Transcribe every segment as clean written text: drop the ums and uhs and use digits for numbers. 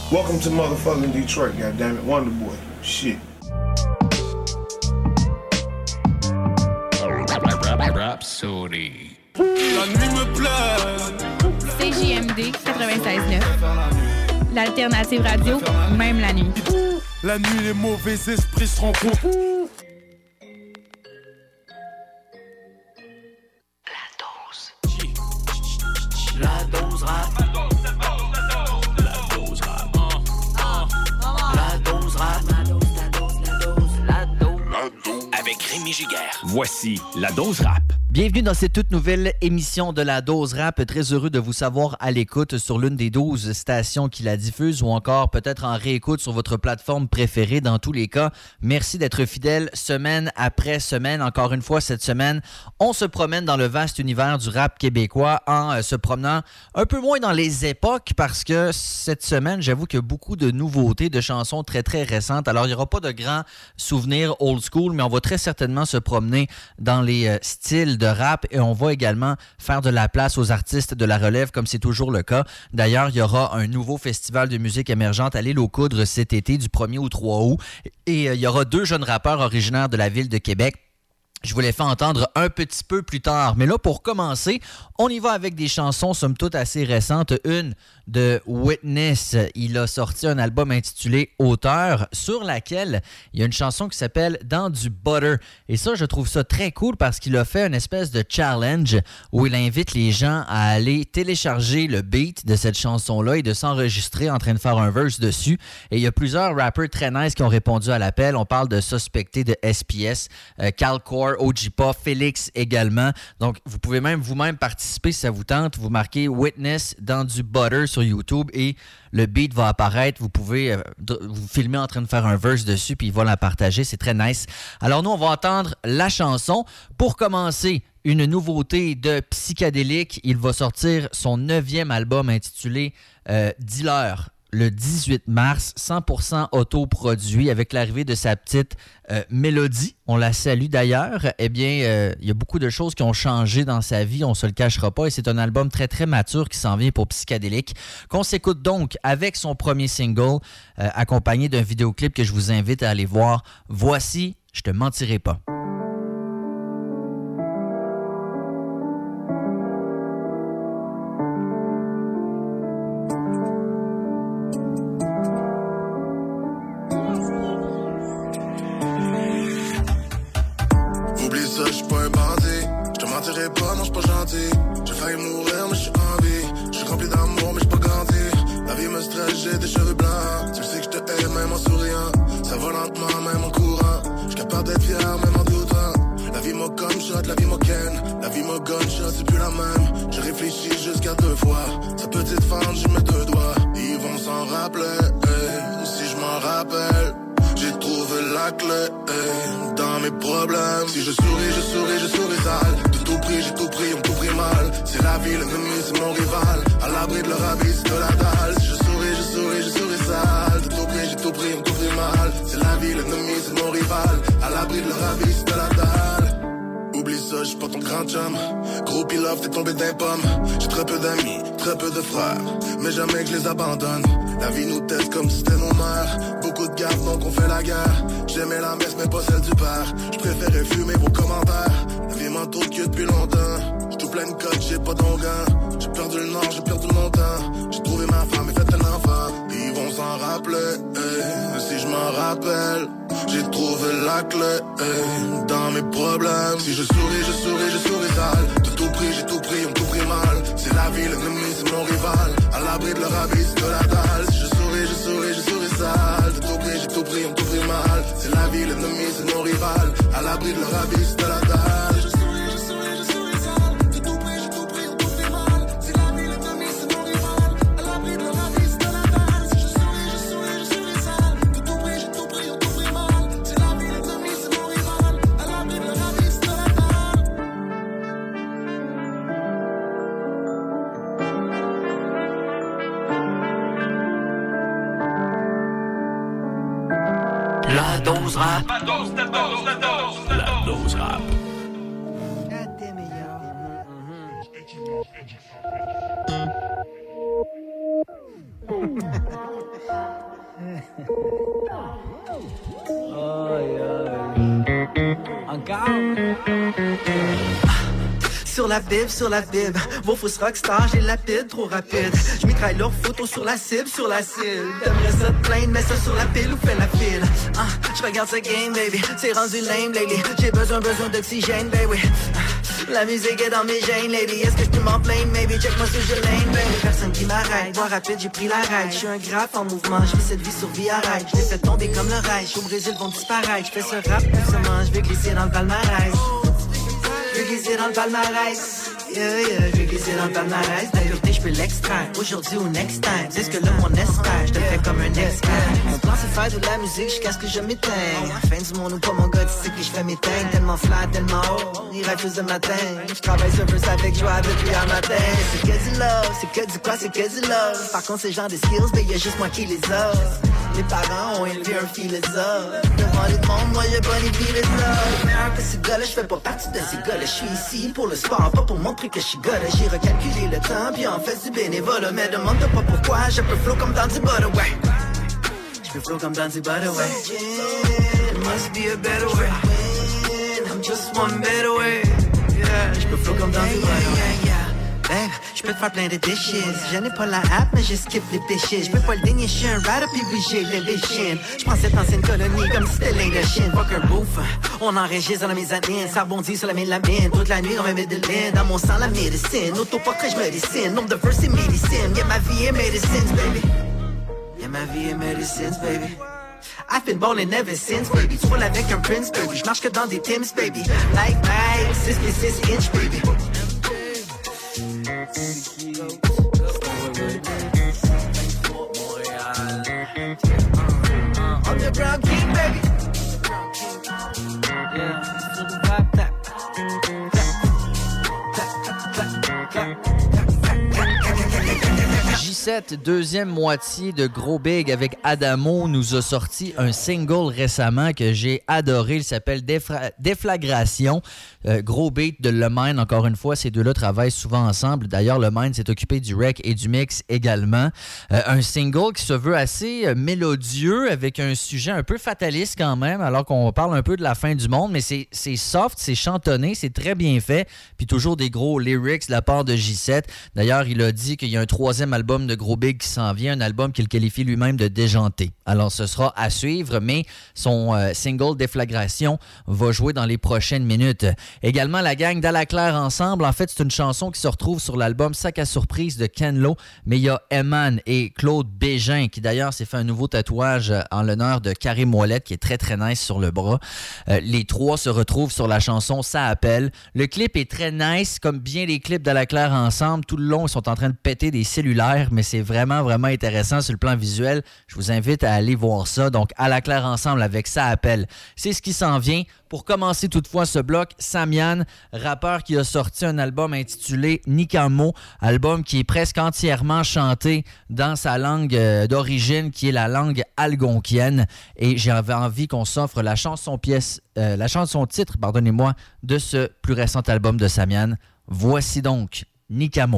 Welcome to motherfucking Detroit, goddammit. Wonder Boy. Shit. Rhapsody. La nuit me plaît. CJMD 96.9. L'alternative radio, même la nuit. La nuit, les mauvais esprits se rencontrent. La dose rap. La dose rap. La dose rap. La dose. Avec Rémi Giguère. Voici la dose rap. Bienvenue dans cette toute nouvelle émission de la Dose Rap. Très heureux de vous savoir à l'écoute sur l'une des 12 stations qui la diffusent ou encore peut-être en réécoute sur votre plateforme préférée. Dans tous les cas, merci d'être fidèle semaine après semaine. Encore une fois, cette semaine, on se promène dans le vaste univers du rap québécois en se promenant un peu moins dans les époques parce que cette semaine, j'avoue qu'il y a beaucoup de nouveautés, de chansons très très récentes. Alors, il n'y aura pas de grands souvenirs old school, mais on va très certainement se promener dans les styles de rap et on va également faire de la place aux artistes de la relève comme c'est toujours le cas. D'ailleurs, il y aura un nouveau festival de musique émergente à l'Île aux Coudres cet été du 1er au 3 août et il y aura 2 jeunes rappeurs originaires de la ville de Québec. Je vous les fais entendre un petit peu plus tard. Mais là, pour commencer, on y va avec des chansons, somme toute, assez récentes. Une de Witness. Il a sorti un album intitulé Auteur, sur laquelle il y a une chanson qui s'appelle Dans du Butter. Et ça, je trouve ça très cool parce qu'il a fait une espèce de challenge où il invite les gens à aller télécharger le beat de cette chanson-là et de s'enregistrer en train de faire un verse dessus. Et il y a plusieurs rappers très nice qui ont répondu à l'appel. On parle de Suspecté de SPS, Calcore, Ojipa, Félix également. Donc, vous pouvez même vous-même participer si ça vous tente. Vous marquez Witness Dans du Butter sur YouTube et le beat va apparaître. Vous pouvez vous filmer en train de faire un verse dessus puis il va la partager. C'est très nice. Alors, nous, on va entendre la chanson. Pour commencer, une nouveauté de Psychadélique. Il va sortir son 9e album intitulé Dealer le 18 mars, 100% autoproduit avec l'arrivée de sa petite Mélodie. On la salue d'ailleurs. Eh bien, il y a beaucoup de choses qui ont changé dans sa vie, on ne se le cachera pas, et c'est un album très très mature qui s'en vient pour Psychadélique, qu'on s'écoute donc avec son premier single, accompagné d'un vidéoclip que je vous invite à aller voir. Voici Je te mentirai pas. J'ai failli mourir mais je suis en vie. Je suis rempli d'amour mais je pas grandi. La vie me stresse, j'ai des cheveux blancs. Tu sais que je te hais même en souriant. Ça va lentement même en courant. Je suis capable d'être fier même en doutant. La vie m'a comme shot, la vie m'a ken. La vie m'a gunshot, c'est plus la même. Je réfléchis jusqu'à 2 fois. Sa petite femme, j'y mets 2 doigts. Ils vont s'en rappeler, si je m'en rappelle. J'ai trouvé la clé dans mes problèmes. Si je souris sale. De tout prix, j'ai tout pris, on tout pris mal. C'est la vie, l'ennemi, c'est mon rival. À l'abri de leur avis, c'est de la dalle. Si je souris sale. De tout prix, j'ai tout pris, on tout pris mal. C'est la vie, l'ennemi, c'est mon rival. À l'abri de leur avis, c'est de la dalle. Oublie ça, j'suis pas ton grand chum. Gros pilaf, t'es tombé d'un pomme. J'ai très peu d'amis, très peu de frères, mais jamais que je les abandonne. La vie nous teste comme si c'était nos mères. Beaucoup de gaffe, donc on fait la guerre. J'aimais la messe, mais pas celle du père. J'préférais fumer vos commentaires. La vie m'a trop de queue depuis longtemps. J'suis tout plein de codes, j'ai pas d'onguin. J'ai perdu le nord, j'ai perdu mon temps. J'ai trouvé ma femme et fait un enfant. Ils vont s'en rappeler, si je m'en rappelle. J'ai trouvé la clé dans mes problèmes. Si je souris sale. De tout prix, j'ai tout pris, on tout pris mal. C'est la vie, l'ennemi, c'est mon rival. À l'abri de leur avis, c'est de la dalle. Si je souris sale. De tout prix, j'ai tout pris, on tout pris mal. C'est la vie, l'ennemi, c'est mon rival. À l'abri de leur avis, c'est de la dalle. Je souris sale. De tout prix, j'ai tout pris, on tout pris mal. C'est la vie, l'ennemi, c'est mon rival. À l'abri de leur avis, c'est de la dalle. Si je souris sale. De tout prix, j'ai tout pris, on tout pris mal. C'est la vie, l'ennemi, c'est mon rival. À l'abri de leur avis, c'est de la dalle. La dose rap. La dose rap. God damn it, y'all. Sur la Bible, vos fausses rockstars, j'ai la pile trop rapide. Je m'écraille leurs photos sur la cible. T'aimerais ça te plaindre, mets ça sur la pile ou fais la file. Je regarde ce game, baby, c'est rendu lame, lady. J'ai besoin d'oxygène, baby. La musique est dans mes gènes, lady. Est-ce que je peux m'en plaindre, maybe? Check-moi sur je lane, baby. Personne qui m'arrête, voix rapide, j'ai pris la ride. Je suis un graphe en mouvement, je vis cette vie sur vie arrête. Je les fais tomber comme le rail, au Brésil vont disparaître. Je fais ce rap doucement, je vais glisser dans le palmarès. Je vais glisser dans le palmarès. Yeah, je vais glisser dans le palmarès. La vérité, je peux l'extraire. Aujourd'hui ou next time. C'est ce que là, mon espère. Je te fais comme un expert. Mon plan, c'est faire de la musique jusqu'à ce que je m'éteigne. Fin du monde ou pas, mon gars, tu sais que je fais mes teignes. Tellement flat, tellement haut. Il rêve tous de matin. Je travaille sur verse avec joie depuis un matin. C'est que du love. C'est que du quoi? C'est que du love. Par contre, c'est genre des skills, mais y'a juste moi qui les offre. Mes parents ont élevé un philosophe. Devant les mondes, moi j'ai pas les philosophes. Mais que ce gars-là, je fais pas partie de ces gars-là. Je suis ici pour le sport, pas pour montrer que je suis gars-là. J'ai recalculé le temps, puis en fait du bénévolat. Mais demande-toi pas pourquoi, je peux flow comme dans du butter, ouais. Je peux flow comme dans du butter, ouais. There must be a better way. I'm just one better way. Yeah, je peux flow comme dans du butter, babe, je peux te faire plein de dishes. Je n'ai pas la app, mais je skip les péchés. Je peux pas le dénier, je suis un rider, puis oui, j'ai les chines. Je prends cette ancienne colonie comme si c'était l'Indochine. Fuck un bouffe, on enregistre dans mes années. Ça rebondit sur la mélamine. Toute la nuit, on met de l'in. Dans mon sang, la médecine. Autoportrait, je me dessine. Nombre de verses, c'est médecine. Yeah, ma vie est médecine, baby. Yeah, ma vie est médecine, baby. I've been ballin' ever since, baby. Tu roules avec un prince, baby. Je marche que dans des Timbs, baby. Like Mike, 6 inch, baby. Underground king, baby. Yeah, sur du rap, tap. J7, deuxième moitié de Gros Big avec Adamo, nous a sorti un single récemment que j'ai adoré. Il s'appelle Déflagration. Gros beat de Le Mine, encore une fois, ces deux-là travaillent souvent ensemble. D'ailleurs, Le Mine s'est occupé du rec et du mix également. Un single qui se veut assez mélodieux, avec un sujet un peu fataliste quand même, alors qu'on parle un peu de la fin du monde, mais c'est soft, c'est chantonné, c'est très bien fait, puis toujours des gros lyrics de la part de J7. D'ailleurs, il a dit qu'il y a un troisième album de Gros Big qui s'en vient, un album qu'il qualifie lui-même de déjanté. Alors, ce sera à suivre, mais son single Déflagration va jouer dans les prochaines minutes. Également, la gang d'Alaclaire Ensemble. En fait, c'est une chanson qui se retrouve sur l'album Sac à surprise de Ken Lo, mais il y a Eman et Claude Bégin, qui d'ailleurs s'est fait un nouveau tatouage en l'honneur de Carré Moellette, qui est très, très nice sur le bras. Les trois se retrouvent sur la chanson Ça appelle. Le clip est très nice, comme bien les clips d'Alaclaire Ensemble. Tout le long, ils sont en train de péter des cellulaires, mais c'est vraiment, vraiment intéressant sur le plan visuel. Je vous invite à aller voir ça. Donc, Alaclaire Ensemble avec Ça appelle. C'est ce qui s'en vient. Pour commencer toutefois ce bloc, Samian, rappeur qui a sorti un album intitulé Nikamo, album qui est presque entièrement chanté dans sa langue d'origine, qui est la langue algonquienne. Et j'avais envie qu'on s'offre la chanson titre, pardonnez-moi, de ce plus récent album de Samian. Voici donc Nikamo.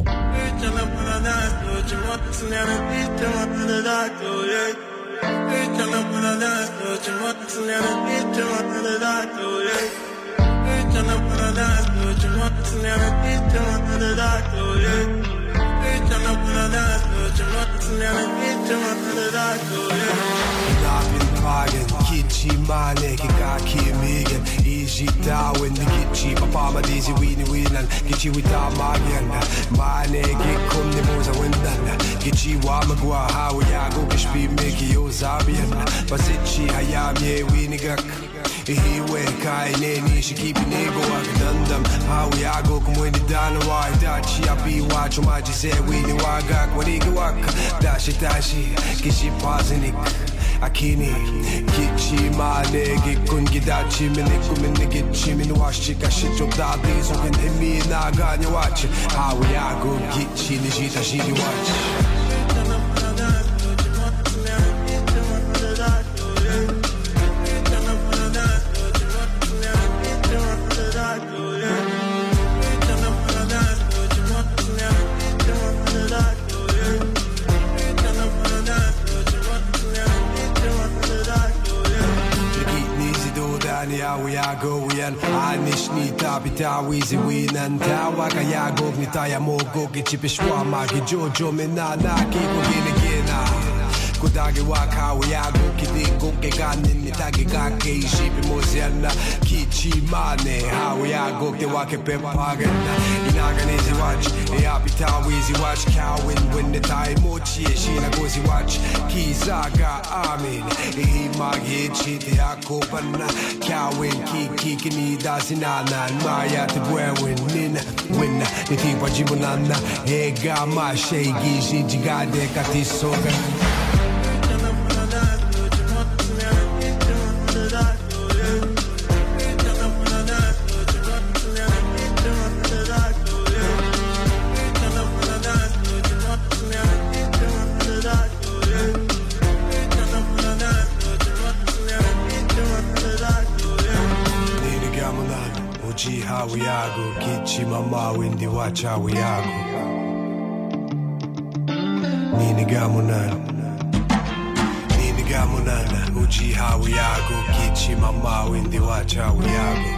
Kitchi mane ke kaki migen Easy tawin the kitchi Papa ma dizzy weenie weenan Kitchi wita magian Mane ke kum ni moza windan Kitchi wa magwa hawa yago Kishpi meki yo zabian Basichi hayam ye weenie gak Ihiwe kai ne ni shikipi nego Akadandam hawa yago kumweni dana wa Dachi api wa chumaji se weenie wagak Waniga waka Dashi Kishi pazinik Akini Kitchi mane Gikun gidachi Miniku minigitchi Minuashi kashicho dadi Sokin emi na ganya wachi Hawa yago Gitchi Nijita shiri wachi hawiago yan Anish ni tapita wizi winan Tawa kayagog ni taya mogog Ichipishwa magi jojo minana Kiko ginigina Kudagi wakawiago Kidiko keganin ni tagi kake Ishipi moziana Kichi mane Hawiago te wake pepagana Inaganizi watch Eapita wizi watch Kawin when the time mochi Shina gozi watch Kizaga amin Ihimagi chiti akopana Kawin kiki kinida sinanan Maya te bwewin nina Winna Nitipa jimunana Ega ma shegi Jijigade katisoga Hawiago, Kichi mama windi watch Hawiago Ninigamunana Uji Hawiago, Kichi mama windi watch Hawiago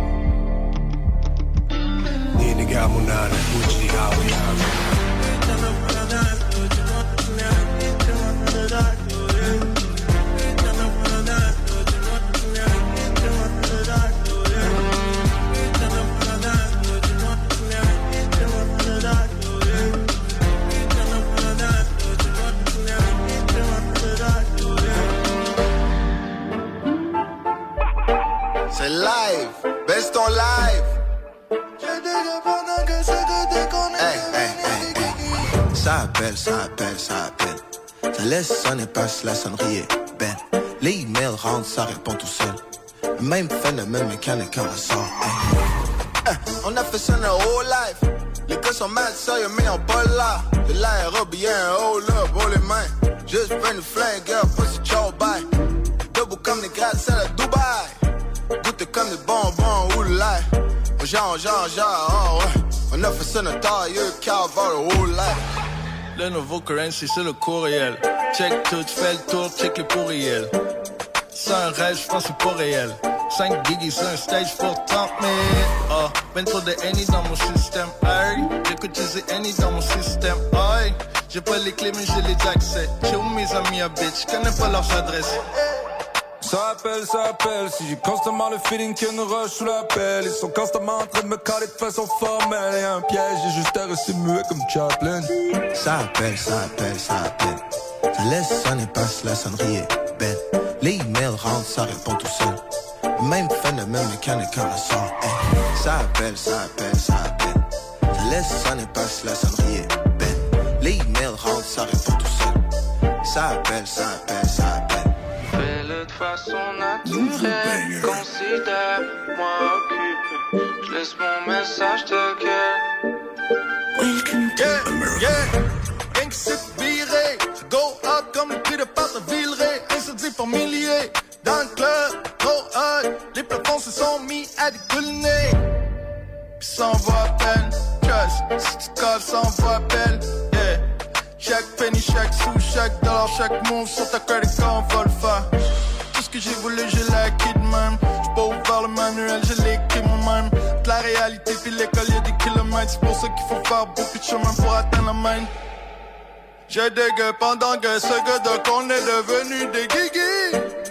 Ninigamunana Uji Hawiago C'est live, baisse ton live. Ça appelle, ça appelle, ça appelle. Ça laisse sonner, passe la sonnerie est belle. Les emails rentrent, ça répond tout seul. Même phénomène mécanique en ressort. On a fait ça notre whole life. Les gars sont mad sérieux mais on pas là. De l'aérobie, bien hold up, oh les mains. Juste prends une flingue, girl, pussy, ciao, bye. Debout comme des gratte-ciel à Dubaï. Goûte comme des bonbons ou le lait. Genre, oh ouais. On a fait ça notre tailleux, car le whole life. Le nouveau currency, c'est le courriel. Check tout, fais le tour, check les pourriels. C'est un rêve, j'pense c'est pas réel. 5 gigis sur un stage pour 30 000. Oh, ben trop de Henny dans mon système. Hey, j'écoute les Henny dans mon système. Hey, j'ai pas les clés mais j'ai les accès. J'ai où mes amis à bitch, j'connais pas leurs adresses. Ça appelle, si j'ai constamment le feeling qu'il y a une rush sous la pelle. Ils sont constamment en train de me caler de façon formelle. Et un piège, j'ai juste à rester muet comme Chaplin. Ça appelle, ça appelle, ça appelle. Ça laisse sonner, passe la sonnerie est belle. Les emails rentrent, ça répond tout seul. Même phénomène mécanique en ressort. Ça appelle, ça appelle, ça appelle. Ça laisse sonner, passe la sonnerie est belle. Les emails rentrent, ça répond tout seul. Ça appelle, ça appelle, ça appelle. Fais-le de façon naturelle. Considère-moi occupé. Je laisse mon message de gueule. Welcome to America. Gang c'est viré. Je go up comme le pied de part de Villeray. Incendie par milliers. Dans le club, go hard. Les plafonds se sont mis à décolliner. Pis ça en vaut à peine. Trust, si tu colles, ça en vaut à peine. Yeah. Chaque penny, chaque sou, chaque dollar, chaque move sur ta credit card, on va le faire. Tout ce que j'ai voulu, je l'ai acquis de même. J'suis pas ouvert le manuel, je l'ai écrit moi-même. De la réalité puis l'école, y'a des kilomètres. C'est pour ça qu'il faut faire beaucoup de chemin pour atteindre la main. J'ai des gars pendant que ce gars donc on est devenu des guigui.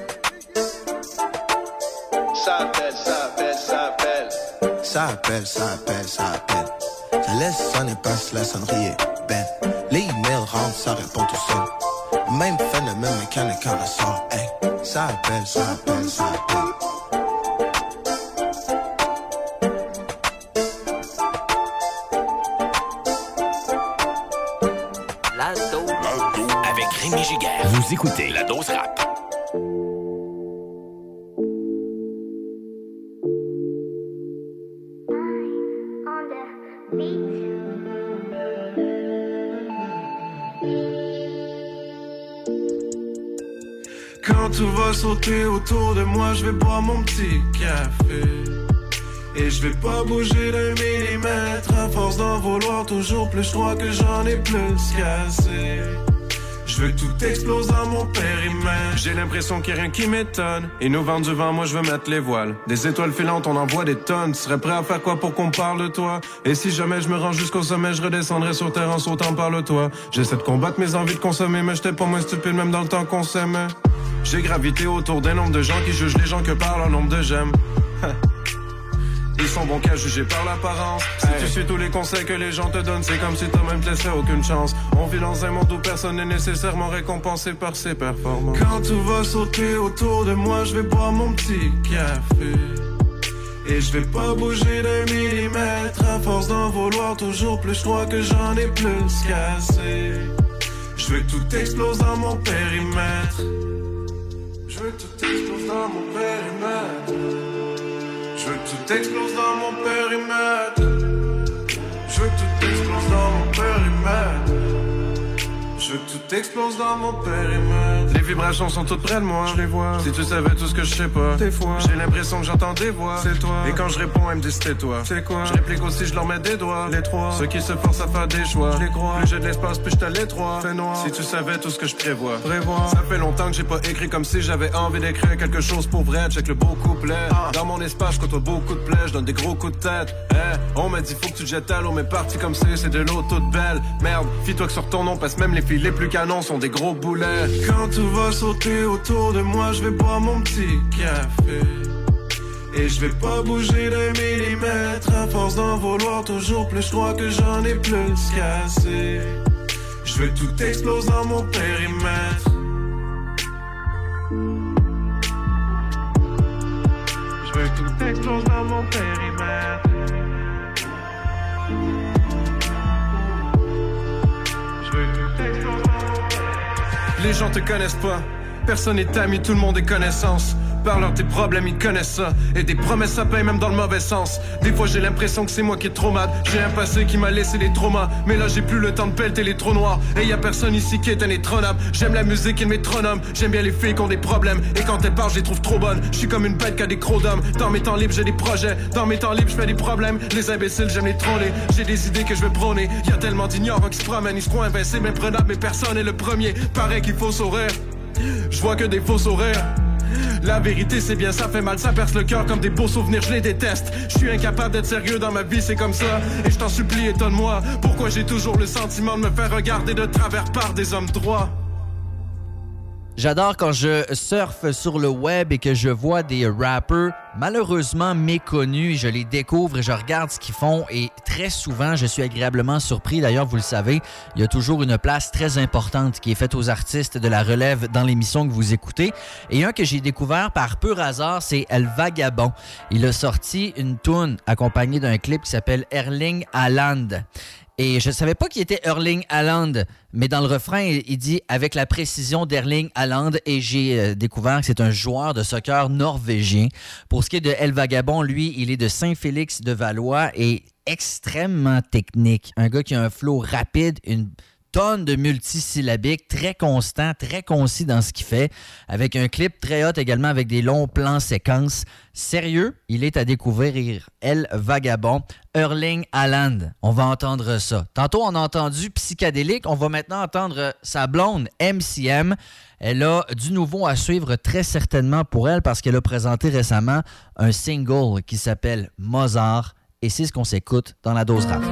Ça appelle, ça appelle, ça appelle. Ça appelle, ça appelle, ça appelle. Ça laisse sonner, passe la sonnerie est belle. Les emails rentrent, ça répond tout seul. Même phénomène mécanique en ressort. Hey, ça appelle, ça appelle, ça appelle. La dose. Avec Rémi Giguère. Vous écoutez La Dose Rap. Quand tout va sauter autour de moi, je vais boire mon petit café. Et je vais pas bouger d'un millimètre. À force d'en vouloir toujours plus, je crois que j'en ai plus qu'assez. Je veux que tout explose dans mon périmètre. J'ai l'impression qu'il y a rien qui m'étonne. Ils nous vendent du vent, moi je veux mettre les voiles. Des étoiles filantes, on en voit des tonnes. Tu serais prêt à faire quoi pour qu'on parle de toi? Et si jamais je me rends jusqu'au sommet, je redescendrai sur terre en sautant par le toit. J'essaie de combattre mes envies de consommer, mais j'étais pas moins stupide même dans le temps qu'on s'aimait. J'ai gravité autour d'un nombre de gens qui jugent les gens que par leur nombre de j'aime. Ils sont bons qu'à juger par l'apparence. Si tu suis tous les conseils que les gens te donnent, c'est comme si toi-même te laissais aucune chance. On vit dans un monde où personne n'est nécessairement récompensé par ses performances. Quand tout va sauter autour de moi, je vais boire mon petit café. Et je vais pas bouger d'un millimètre. À force d'en vouloir toujours plus, je crois que j'en ai plus cassé. Je veux que tout explose dans mon périmètre. Je veux que tout explose dans mon périmètre. Je veux que tout explose dans mon périmètre. Je veux que tout explose dans mon périmètre. Je veux que tout explose dans mon périmètre. Les vibrations sont toutes près de moi, je les vois. Si tu savais tout ce que je sais pas, des fois j'ai l'impression que j'entends des voix. C'est toi. Et quand je réponds, elle me dit c'était toi. C'est quoi? Je réplique aussi, je leur mets des doigts. Les trois, ceux qui se forcent à faire des choix. Je les crois. Plus j'ai de l'espace, plus je t'ai l'étroit. Fait noir. Si tu savais tout ce que je prévois. Ça fait longtemps que j'ai pas écrit comme si j'avais envie d'écrire quelque chose pour vrai. Check le beau couplet. Dans mon espace, je côtoie beaucoup de plaies. Je donne des gros coups de tête. On m'a dit faut que tu te jettes à l'eau, mais parti comme c'est de l'eau toute belle. Merde, fie-toi que sur ton nom passe même les filles les plus canons sont des gros boulets. Quand tout va sauter autour de moi, je vais boire mon petit café. Et je vais pas bouger d'un millimètre. À force d'en vouloir toujours plus, je crois que j'en ai plus cassé. Je veux que tout explose dans mon périmètre. Je veux que tout explose dans mon périmètre. Les gens te connaissent pas, personne n'est ami, tout le monde est connaissance. Parle-leur tes problèmes, ils connaissent ça. Et des promesses ça paye même dans le mauvais sens. Des fois j'ai l'impression que c'est moi qui est trop mal. J'ai un passé qui m'a laissé des traumas. Mais là j'ai plus le temps de pelleter les trous noirs. Et y'a personne ici qui est indétrônable. J'aime la musique et le métronome. J'aime bien les filles qui ont des problèmes. Et quand elles parlent je les trouve trop bonnes. Je suis comme une bête qui a des crocs d'hommes. Dans mes temps libres j'ai des projets. Dans mes temps libres je fais des problèmes. Les imbéciles j'aime les troller. J'ai des idées que je veux prôner. Y'a tellement d'ignorants qui se promènent. Ils se croient invincibles, imprenables. Mais personne est le premier. Paraît qu'il faut sourire. Je vois que des faux sourires. La vérité c'est bien ça fait mal, ça perce le cœur comme des beaux souvenirs, je les déteste. Je suis incapable d'être sérieux dans ma vie, c'est comme ça. Et je t'en supplie, étonne-moi. Pourquoi j'ai toujours le sentiment de me faire regarder de travers par des hommes droits? J'adore quand je surfe sur le web et que je vois des rappers malheureusement méconnus. Je les découvre et je regarde ce qu'ils font et très souvent, je suis agréablement surpris. D'ailleurs, vous le savez, il y a toujours une place très importante qui est faite aux artistes de la relève dans l'émission que vous écoutez. Et un que j'ai découvert par pur hasard, c'est El Vagabond. Il a sorti une toune accompagnée d'un clip qui s'appelle Erling Haaland. Et je ne savais pas qui était Erling Haaland, mais dans le refrain, il dit « avec la précision d'Erling Haaland » et j'ai découvert que c'est un joueur de soccer norvégien. Pour ce qui est de El Vagabond, lui, il est de Saint-Félix-de-Valois et extrêmement technique. Un gars qui a un flow rapide, une tonne de multisyllabiques, très constant, très concis dans ce qu'il fait, avec un clip très hot également avec des longs plans séquences. Sérieux, il est à découvrir. El Vagabond, Erling Haaland. On va entendre ça. Tantôt, on a entendu Psychédélique. On va maintenant entendre sa blonde, MCM. Elle a du nouveau à suivre très certainement pour elle parce qu'elle a présenté récemment un single qui s'appelle Mozart. Et c'est ce qu'on s'écoute dans la dose rap.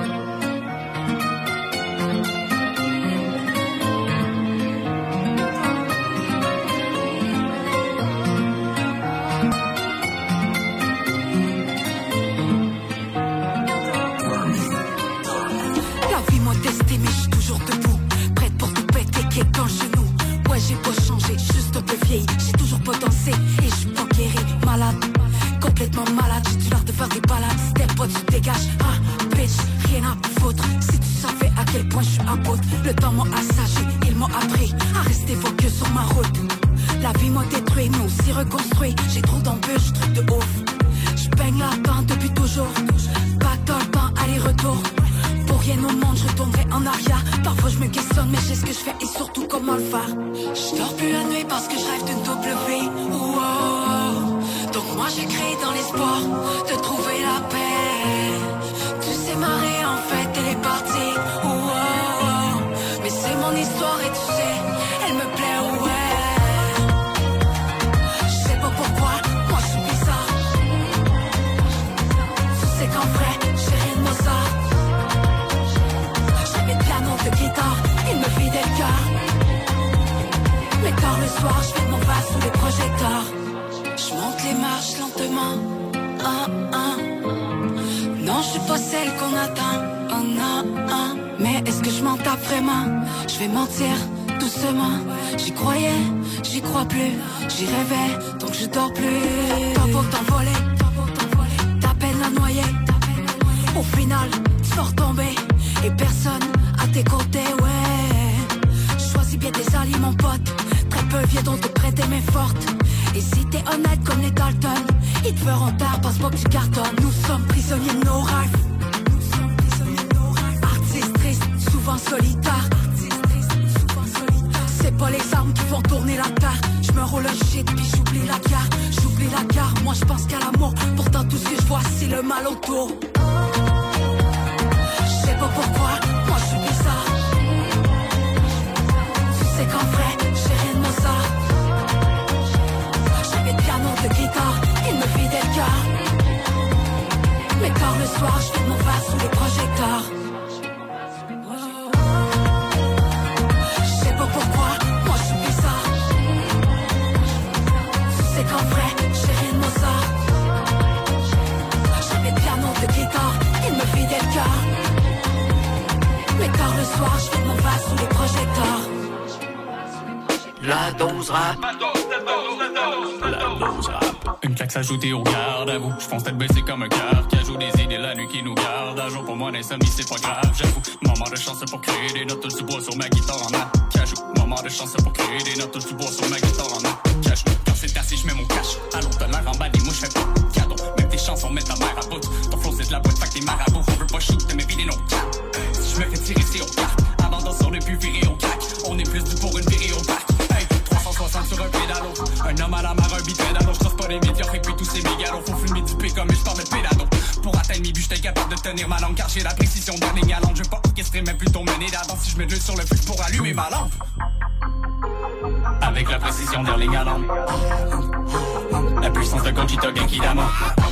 J'ai pas changé, juste un peu vieilli. J'ai toujours pas dansé et je suis pas guéri. Malade, complètement malade. J'ai du l'art de faire des balades. Step pas, tu dégages. Ah, bitch, rien à foutre. Si tu savais à quel point je suis apôtre. Le temps m'a assagi, il m'a appris à rester focus sur ma route. La vie m'a détruit, mais aussi reconstruit. J'ai trop d'embûches, truc de ouf. Je baigne là-dedans depuis toujours. Pas dans le temps, aller-retour. Pour rien au monde, je retournerai en arrière. Parfois je me questionne, mais je sais ce que je fais et surtout comment le faire. Je dors plus la nuit parce que je rêve d'une double vie. Oh, oh. Donc moi j'écris dans l'espoir de trouver la paix. Tu sais marrer en fait, elle est partie. Oh, oh. Mais c'est mon histoire et tu sais, elle le soir, je fais mon pas sous les projecteurs. Je monte les marches lentement. Non, je suis pas celle qu'on attend. Oh non, mais est-ce que je m'en tape vraiment? Je vais mentir doucement. J'y croyais, j'y crois plus. J'y rêvais, donc je dors plus. Pas pour t'envoler, t'as peine à noyer. Au final, tu vas retomber. Et personne à tes côtés, ouais. Choisis bien tes alliés, mon pote. Très peu viendront te prêter main forte. Et si t'es honnête comme les Dalton, ils te feront tard, pense pas que tu cartonnes. Nous sommes prisonniers de nos rêves. Artistes tristes, souvent solitaires. C'est pas les armes qui vont tourner la terre. Je me roule un shit puis j'oublie la guerre. J'oublie la guerre, moi je pense qu'à l'amour. Pourtant tout ce que je vois c'est le mal autour. Je sais pas pourquoi, moi je suis bizarre. Tu sais qu'en vrai, j'ai rien de Mozart. J'avais de piano, de guitare, il me vidait le cœur. Mais tard le soir, je fais mon pas sous les projecteurs. Je sais pas pourquoi, moi je suis bizarre. Tu sais qu'en vrai, j'ai rien de Mozart. J'avais de piano, de guitare, il me vidait le cœur. Mais tard le soir, je fais mon pas sous les projecteurs. La dose rap. La dose rap. Une claque s'ajoutée au garde à vous. J'fonce tête baissée comme un cœur qui ajoute des idées la nuit qui nous garde. Un jour pour moi l'insomnie c'est pas grave, j'avoue. Moment de chance pour créer des notes du bois sur ma guitare en acajou. Moment de chance pour créer des notes du bois sur ma guitare en acajou. Quand c'est assez je mets mon cash. À l'autre de l'air en bas des mouches fais pas cadeau. Même tes chansons mettent ta mère à bout. Ton flow c'est de la boîte fait que t'es marabouts. On veut pas shoot mais vider nos cartes. Si je me fais tirer c'est au cartes. Abandon sur le but viré au crack. On est plus du pour une virée au bac. 360 sur un pédalo. Un homme à la mer, un bipédalo. Je trouve pas les médiocres et puis tous ces mégalos. Faut fumer du P comme je parle de pédalo. Pour atteindre mes buts, j'étais capable de tenir ma langue car j'ai la précision d'un ligne à l'onde. Je veux pas orchestrer mais plutôt mener d'avance. Si je mets de l'huile sur le feu pour allumer ma lampe. Avec la précision d'un ligne à l'onde. La puissance de Gogeta Genkidama.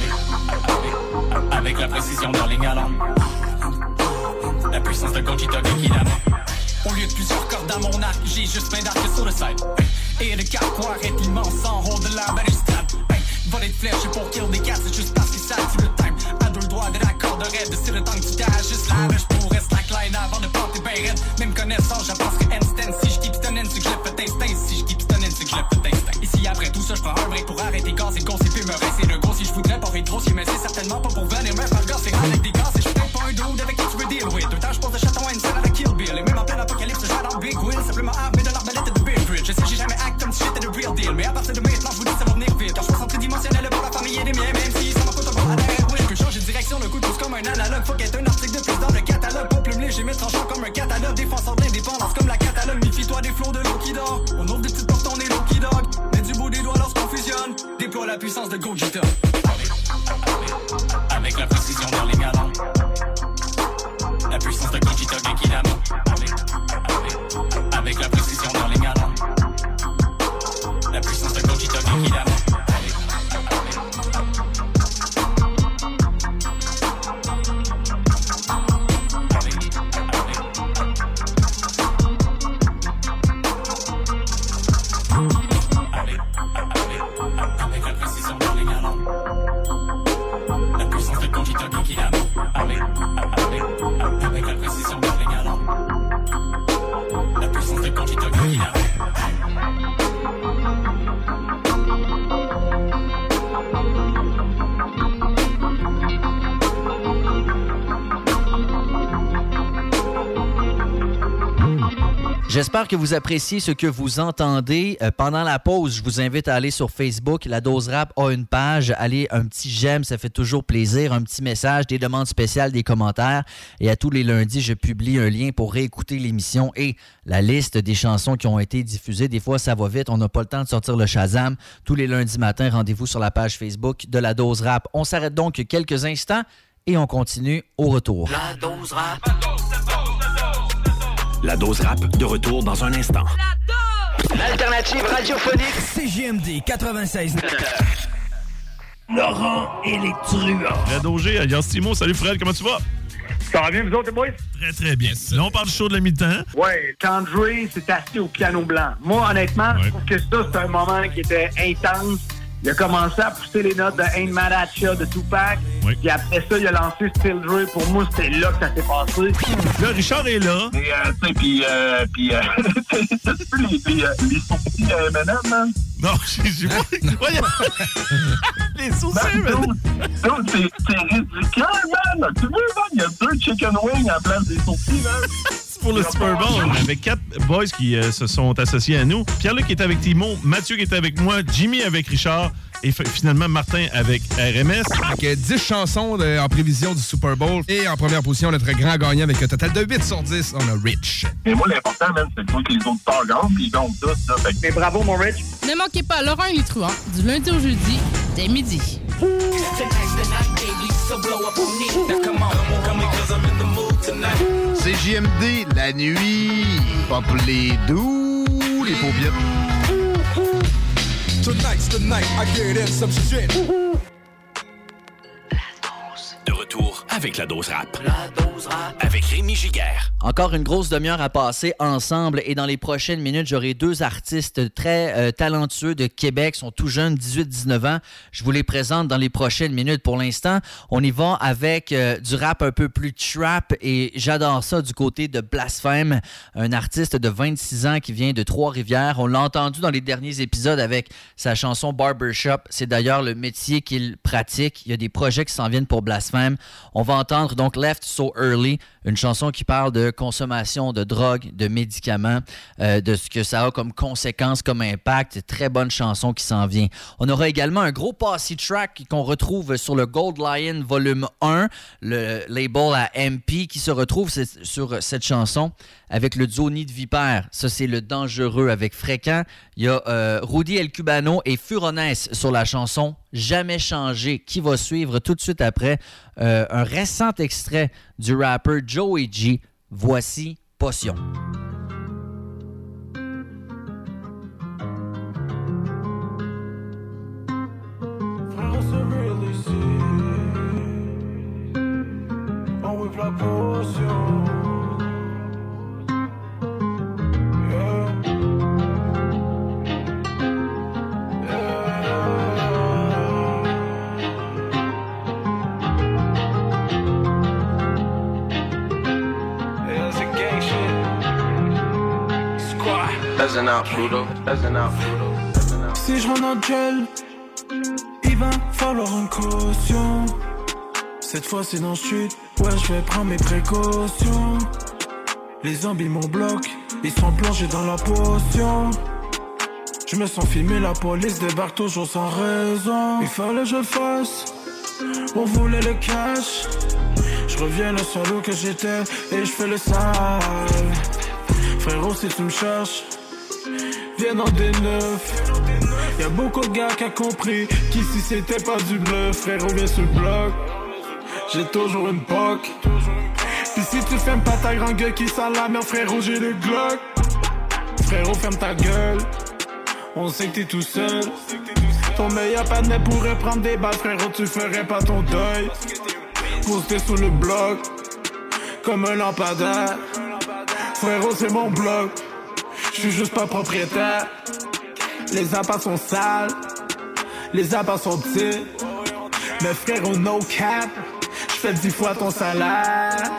Avec la précision d'un ligne à l'onde. La puissance de Gogeta Genkidama. Au lieu de plusieurs cordes à mon arc, j'ai juste main d'arc sur le side. Et le cap pour arrêter l'immense sans hold de la balustrade. Voler de flèches pour kill des gars, c'est juste parce qu'ils savent le time. À deux le droit de la corde raide, c'est le temps que tu t'as juste la je pourrais slackline avant de porter ben raide. Même connaissance, j'appenserais instant. Si je keep stunning, c'est que je l'ai fait instinct. Si je keep stunning, c'est que je l'ai fait instinct. Et si après tout ça, je prends un break pour arrêter gaz et gosser puis me rincer le gros. Si je voudrais pas faire de grossier, mais c'est certainement pas pour venir me faire gosser avec des gaz. Et je suis peut-être pas un dude avec qui tu veux deal with. Deux temps, je pose de chaton à une scène avec Kill Bill. Et même en plein apocalypse, je vais dans le Big Wheel. Simplement armé de l'arbalète et de Big Bridge. Je sais, j'ai jamais act comme si j'étais the real deal. Mais à partir de maintenant, je vous dis, ça va venir vite. Car je suis tridimensionnel pour la famille et des miens, même si ça m'a pas trop à l'air. Oui, je peux changer de direction, le coup de pouce comme un analogue. Faut qu'être un article de plus dans le catalogue. Pas plume léger, mais tranchant comme un catalogue. Défenseur d'indépendance comme la catalogue. Méfie-toi des flots de l'eau qui dort. On ouvre des petites portes, on est low qui dog. Mets du bout des doigts lorsqu'on fusionne. Déploie la puissance de Gogeta. Avec la précision dans les galants. La puissance de Gogeta Genkidama. Avec la précision dans les galants. La puissance de Gogeta Genkidama. J'espère que vous appréciez ce que vous entendez. Pendant la pause, je vous invite à aller sur Facebook. La Dose Rap a une page. Allez, un petit j'aime, ça fait toujours plaisir. Un petit message, des demandes spéciales, des commentaires. Et à tous les lundis, je publie un lien pour réécouter l'émission et la liste des chansons qui ont été diffusées. Des fois, ça va vite. On n'a pas le temps de sortir le Shazam. Tous les lundis matin, rendez-vous sur la page Facebook de La Dose Rap. On s'arrête donc quelques instants et on continue au retour. La Dose Rap. La Dose Rap, de retour dans un instant. L'alternative radiophonique CJMD 96. Laurent et les truands. Fred Auger, alias Timo. Salut Fred, comment tu vas? Ça va bien, vous autres, les boys? Très, très bien. Là, on parle du show de la mi-temps. Ouais, quand Dre s'est assis au piano blanc. Moi, honnêtement, je trouve que ça, c'est un moment qui était intense. Il a commencé à pousser les notes de Ain't Mad At Ya de Tupac. Oui. Puis après ça, il a lancé Still Dre. Pour moi, c'était là que ça s'est passé. Là, Richard est là. Et, tu sais, puis, t'as-tu vu les sourcils M&M, man? Non, j'ai pas... Voyons! Les sourcils M&M! C'est ridicule, man! Tu vois, man, il y a 2 chicken wings à la place des sourcils, man! Pour le Super Bowl, avec 4 boys qui se sont associés à nous. Pierre-Luc qui était avec Timon, Mathieu qui était avec moi, Jimmy avec Richard et finalement Martin avec RMS. Avec 10 chansons en prévision du Super Bowl. Et en première position, notre grand gagnant avec un total de 8 sur 10, on a Rich. Mais moi, l'important, même, c'est que les autres stars gagnent, puis ils gagnent tous. Là, fait... Mais bravo, mon Rich! Ne manquez pas Laurent et les Truands, du lundi au jeudi, dès midi. C'est JMD, la nuit. Pop les doux, les paupiètes. Tonight's the night, I get in some shit. De retour avec la dose rap. La dose rap. Avec Rémi Giguère. Encore une grosse demi-heure à passer ensemble et dans les prochaines minutes, j'aurai 2 artistes très talentueux de Québec, sont tout jeunes, 18-19 ans. Je vous les présente dans les prochaines minutes. Pour l'instant, on y va avec du rap un peu plus trap et j'adore ça du côté de Blasphème, un artiste de 26 ans qui vient de Trois-Rivières. On l'a entendu dans les derniers épisodes avec sa chanson Barbershop. C'est d'ailleurs le métier qu'il pratique. Il y a des projets qui s'en viennent pour Blasphème. On va entendre donc Left So Early, une chanson qui parle de consommation de drogue, de médicaments, de ce que ça a comme conséquence, comme impact. Très bonne chanson qui s'en vient. On aura également un gros posse track qu'on retrouve sur le Gold Lion Volume 1, le label à MP, qui se retrouve sur cette chanson avec le duo Nid de Vipère. Ça, c'est le Dangereux avec Fréquent. Il y a Rudy El Cubano et Furonès sur la chanson Jamais Changé, qui va suivre tout de suite après un récent extrait du rappeur Joey G. Voici Potion. La potion. Si je rentre en gel, il va falloir une caution. Cette fois c'est dans le street, ouais je vais prendre mes précautions. Les zombies m'ont bloqué, ils sont plongés dans la potion. Je me sens filmé, la police débarque toujours sans raison. Il fallait que je le fasse, on voulait le cash. Je reviens le salaud que j'étais et je fais le sale. Frérot si tu me cherches, viens dans des neufs. Y'a beaucoup de gars qui a compris qu'ici c'était pas du bluff. Frérot viens sur le bloc, j'ai toujours une poque. Pis si tu fermes pas ta grande gueule qui sent la merde, frérot j'ai le Glock. Frérot ferme ta gueule, on sait que t'es tout seul. Ton meilleur partenaire pourrait prendre des balles, frérot tu ferais pas ton deuil. Posté sous le bloc, comme un lampadaire. Frérot c'est mon bloc, j'suis juste pas propriétaire. Les appâts sont sales, les appâts sont petits. Mais frérot no cap, j'fais 10 fois ton salaire.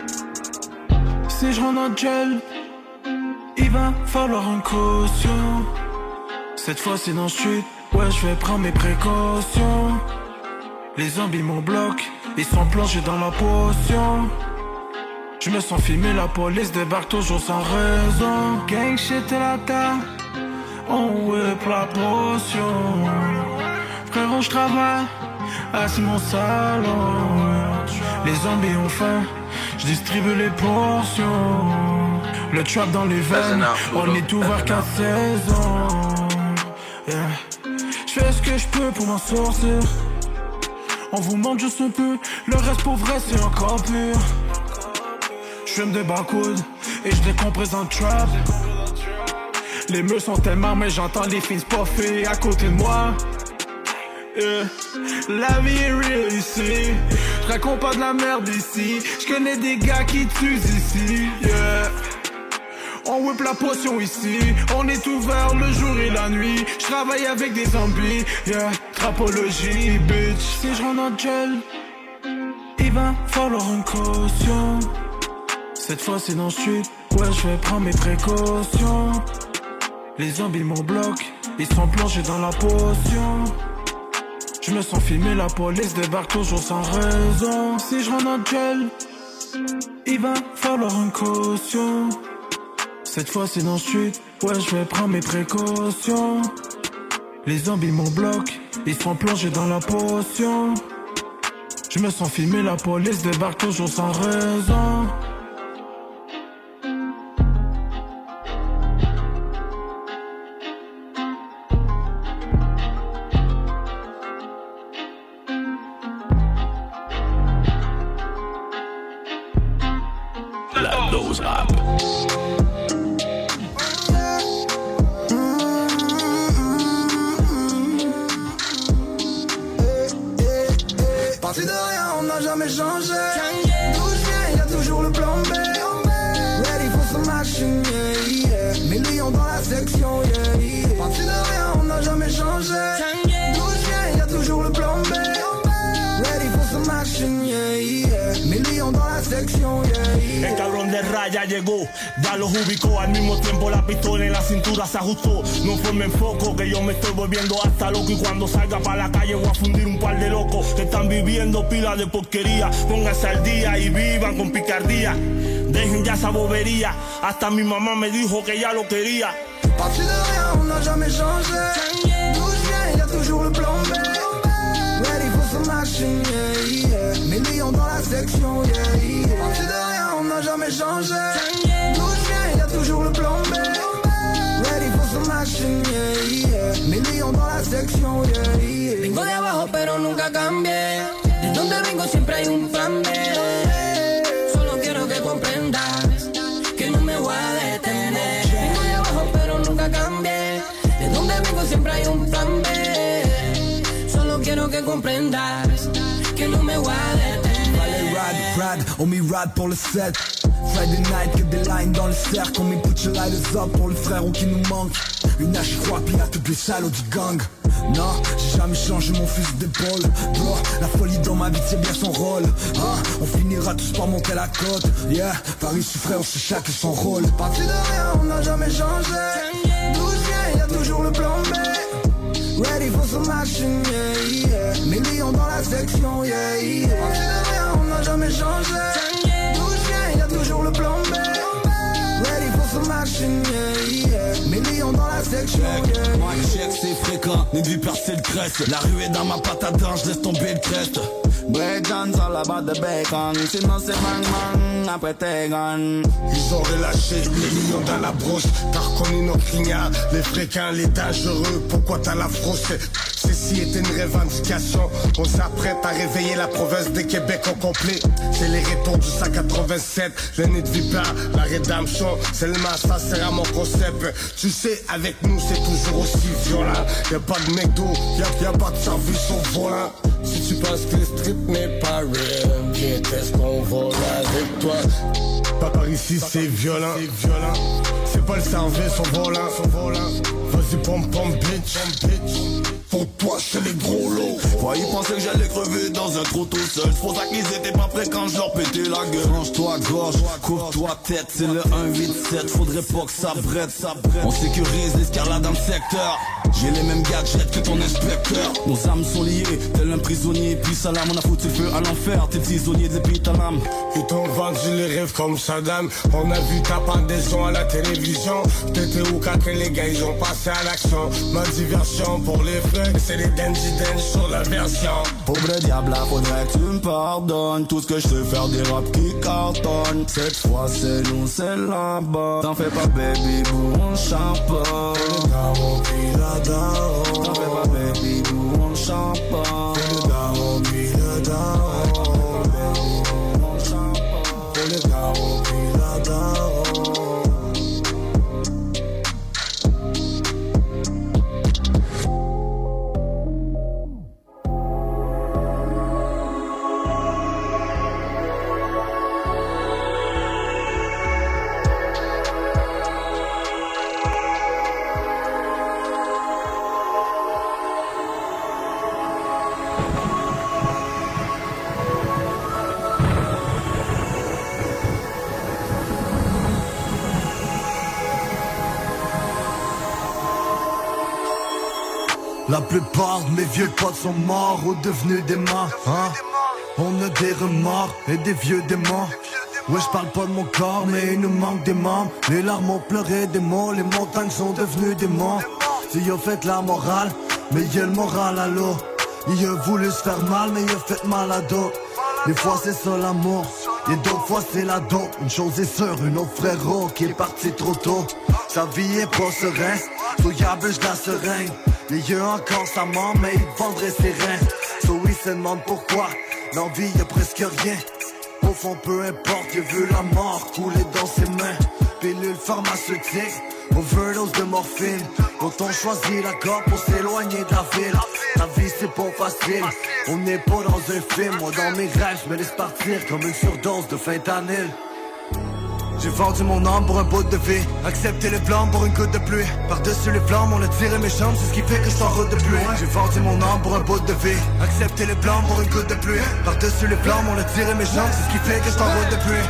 Si je rentre en gel, il va falloir une caution. Cette fois c'est dans le street, ouais je vais prendre mes précautions. Les zombies m'ont bloqué, ils sont plongés dans la potion. Je me sens filmé, la police débarque toujours sans raison. Gang shit et la terre, on whip la potion. Frérot je travaille, assis mon salon. Les zombies ont faim, je distribue les portions. Le trap dans les veines, on est ouvert qu'à 16 ans. Yeah. Je fais ce que je peux pour m'en sortir. On vous montre juste un peu, le reste pour vrai c'est encore pire. J'fume des backwoods et je décompresse dans le trap. Les murs sont tellement mais j'entends les filles puffer à côté de moi. Yeah. La vie est real ici, J'raconte pas de la merde ici. J'connais des gars qui tuent ici, yeah. On whip la potion ici. On est ouvert le jour et la nuit. J'travaille avec des zombies, yeah. Trapologie, bitch. Si j'rentre en gel, il va falloir une caution. Cette fois c'est dans le street, ouais j'vais prendre mes précautions. Les zombies m'en bloquent, ils sont plongés dans la potion. Je me sens filmé, la police débarque toujours sans raison. Si je rentre en gel, il va falloir une caution. Cette fois c'est dans le street, ouais je vais prendre mes précautions. Les zombies m'en bloquent, ils sont plongés dans la potion. Je me sens filmé, la police débarque toujours sans raison. La dose rap. Parti de rien, on n'a jamais changé. D'où je viens, y'a toujours le plan B. Ready for some action, yeah, yeah. Mes lions dans la section, yeah, yeah. Parti de rien, on n'a jamais changé. D'où je viens, y'a toujours le plan B. Ready for some action, yeah, yeah. Mes lions dans la section, yeah, yeah. El cabrón de raya llegó, ya los ubicó. Al mismo tiempo la pistola en la cintura se ajustó. No formen foco que yo me estoy volviendo hasta loco. Y cuando salga para la calle voy a fundir un par de locos que están viviendo pila de porquería. Pónganse al día y vivan con picardía. Dejen ya esa bobería. Hasta mi mamá me dijo que ya lo quería. Parti de rien, on n'a jamais changé. D'où je viens, y'a toujours le plan B. Ready for some action, yeah, yeah. Mes lions dans la section, yeah, yeah. Parti de rien, on n'a jamais changé. D'où je viens, y'a toujours le plan B. Ready for some action, yeah, yeah. Mes lions dans la section, yeah, yeah. Vengo de abajo pero nunca cambié. De donde vengo siempre hay un plan B. Solo quiero que comprendas que no me voy a detener. Vengo de abajo pero nunca cambié. De donde vengo siempre hay un plan B. Solo quiero que comprendas que no me voy a detener. Allez ride, on m'y ride pour le set. Friday night, que des lines dans le cercle. On m'y put your lighters up pour le frérot qui nous manque. Une hache croix, puis à toutes les salauds du gang. Non, j'ai jamais changé mon fusil d'épaule. Bro, la folie dans ma vie c'est bien son rôle, hein. On finira tous par monter la côte. Yeah, par ici frère, on sait chacun son rôle. Parti de rien, on n'a jamais changé. D'où je viens, y'a toujours le plan B. Ready for some action, yeah, yeah. Mes lions dans la section, yeah, yeah. Parti de rien, on n'a jamais changé. D'où je viens, y'a toujours le plan B. Ready for some action, yeah, yeah. Mes lions dans la section, yeah. Moi check c'est fréquent, une vie percée le creste. La rue est dans ma patate à dents, je laisse tomber le crest. Breakdance all about the bacon. Sinon c'est bang bang après tes guns. Ils ont relâché les millions dans la brosse. T'as reconnu nos crignards, les fréquents, les dangereux. Pourquoi t'as la frousse? Ceci est une revendication. On s'apprête à réveiller la province de Québec au complet. C'est les retours du 187. Le nid de vipère, la rédemption. Seulement ça sert à mon concept. Tu sais, avec nous c'est toujours aussi violent. Y'a pas de McDo, y'a pas de service au volant. Si tu penses que le street n'est pas real, viens teste qu'on vole avec toi. Pas par ici c'est violent, c'est pas le service au volant, Vas-y pom pom bitch. Pour toi c'est les gros lots. Ouais, ils pensaient que j'allais crever dans un trou tout seul. C'est pour ça qu'ils étaient pas prêts quand je leur pétais la gueule. Range-toi gorge, coupe-toi tête. C'est le 187, faudrait pas que ça brette. On sécurise l'escarlate dans le secteur. J'ai les mêmes gadgets que ton inspecteur. Nos âmes sont liées, tel un prisonnier. Puis salam, on a foutu le feu à l'enfer. T'es prisonnier des pitalam. Ils t'ont vendu les rêves comme Saddam. On a vu ta pendaison à la télévision. T'étais où quand les gars ils ont passé à l'action. Ma diversion pour les frais, c'est les dandy dance sur la version. Pauvre diable, faudrait que tu me pardonnes. Tout ce que je sais faire des rap qui cartonnent. Cette fois c'est nous, c'est là-bas. T'en fais pas baby boo, on chapeau. T'en fais pas baby boo, on chapeau. La plupart de mes vieux potes sont morts ou devenus des morts, hein? On a des remords et des vieux démons. Ouais, je parle pas de mon corps, mais il nous manque des membres. Les larmes ont pleuré des mots, les montagnes sont devenues des monts. Il a fait la morale, mais il a le moral à l'eau. Il a voulu se faire mal, mais il a fait mal à dos. Des fois c'est ça l'amour, et d'autres fois c'est la dope. Une chose est sûre, une autre frérot qui est parti trop tôt. Sa vie est pas sereine, so yable je la seringue. Les yeux encore sa main, mais il vendrait ses reins. So il se demande pourquoi, dans vie y'a presque rien. Au fond peu importe, il a vu la mort couler dans ses mains. Pilule pharmaceutique, overdose de morphine. Quand on choisit la corde pour s'éloigner de la ville. La vie c'est pas facile, on n'est pas dans un film. Moi dans mes rêves je me laisse partir comme une surdose de fentanyl. J'ai vendu mon âme pour un bout de vie, accepté les flammes pour une goutte de pluie. Par-dessus les flammes on a tiré mes jambes, c'est ce qui fait que je suis en route de pluie. J'ai vendu mon âme pour un bout de vie, accepté les flammes pour une goutte de pluie. Par-dessus les flammes on a tiré mes jambes, c'est ce qui fait que je suis en route de pluie.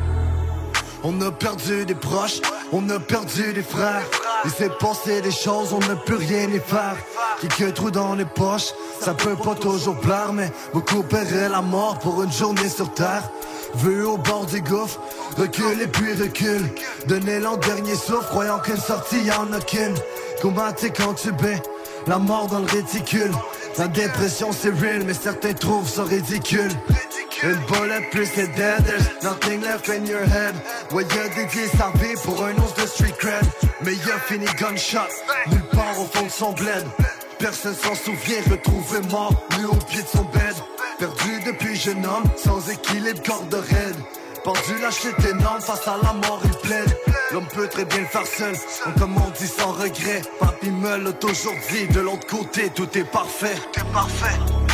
On a perdu des proches, on a perdu des frères. Il s'est passé des choses, on ne peut rien y faire. Quelques trous dans les poches, ça peut pas toujours plaire. Mais beaucoup paieraient la mort pour une journée sur terre. Vu au bord du gouffre, recule et puis recule. Donner l'an dernier souffle, croyant qu'une sortie y'en a qu'une. Comment t'es quand tu bais, la mort dans le réticule. La dépression c'est real, mais certains trouvent ça ridicule. Une bullet plus c'est dead, there's nothing left in your head. Ouais y'a dédié sa vie pour un once de street cred. Mais y'a fini gunshot, nulle part au fond de son bled. Personne s'en souvient, retrouvé mort, nu au pied de son bed. Perdu depuis jeune homme, sans équilibre, corde raide. Pendu la chute énorme, face à la mort il plaide. L'homme peut très bien le faire seul, comme on dit sans regret. Papy me l'a toujours dit, de l'autre côté tout est parfait. Tout est parfait.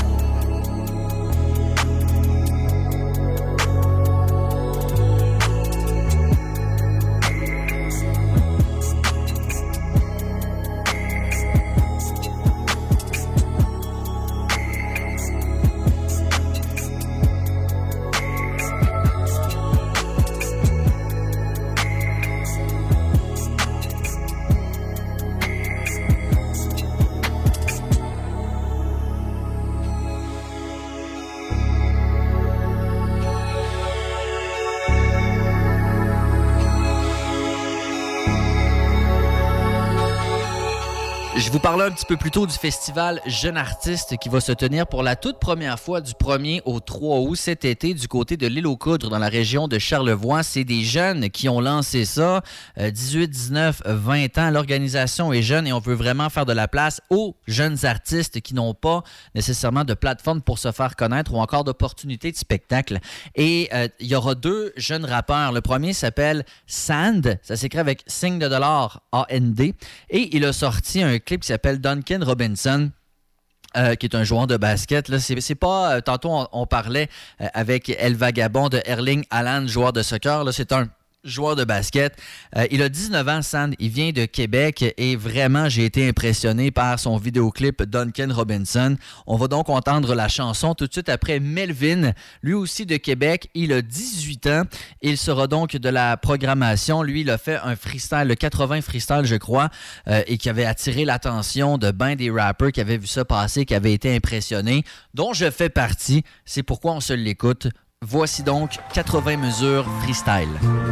Je vous parlais un petit peu plus tôt du festival Jeunes Artistes qui va se tenir pour la toute première fois du 1er au 3 août cet été du côté de l'Île aux Coudres dans la région de Charlevoix. C'est des jeunes qui ont lancé ça, 18, 19, 20 ans. L'organisation est jeune et on veut vraiment faire de la place aux jeunes artistes qui n'ont pas nécessairement de plateforme pour se faire connaître ou encore d'opportunités de spectacle. Et il y aura deux jeunes rappeurs. Le premier s'appelle Sand, ça s'écrit avec signe de dollar A-N-D. Et il a sorti un clip qui s'appelle Duncan Robinson, qui est un joueur de basket. Là, c'est pas... tantôt, on parlait avec El Vagabond de Erling Haaland, joueur de soccer. Là, c'est un joueur de basket. Il a 19 ans, Sand. Il vient de Québec et vraiment, j'ai été impressionné par son vidéoclip Duncan Robinson. On va donc entendre la chanson tout de suite après Melvin, lui aussi de Québec. Il a 18 ans. Il sera donc de la programmation. Lui, il a fait un freestyle, le 80 freestyle, je crois, et qui avait attiré l'attention de ben des rappers qui avaient vu ça passer, qui avaient été impressionnés, dont je fais partie. C'est pourquoi on se l'écoute. Voici donc 80 mesures freestyle.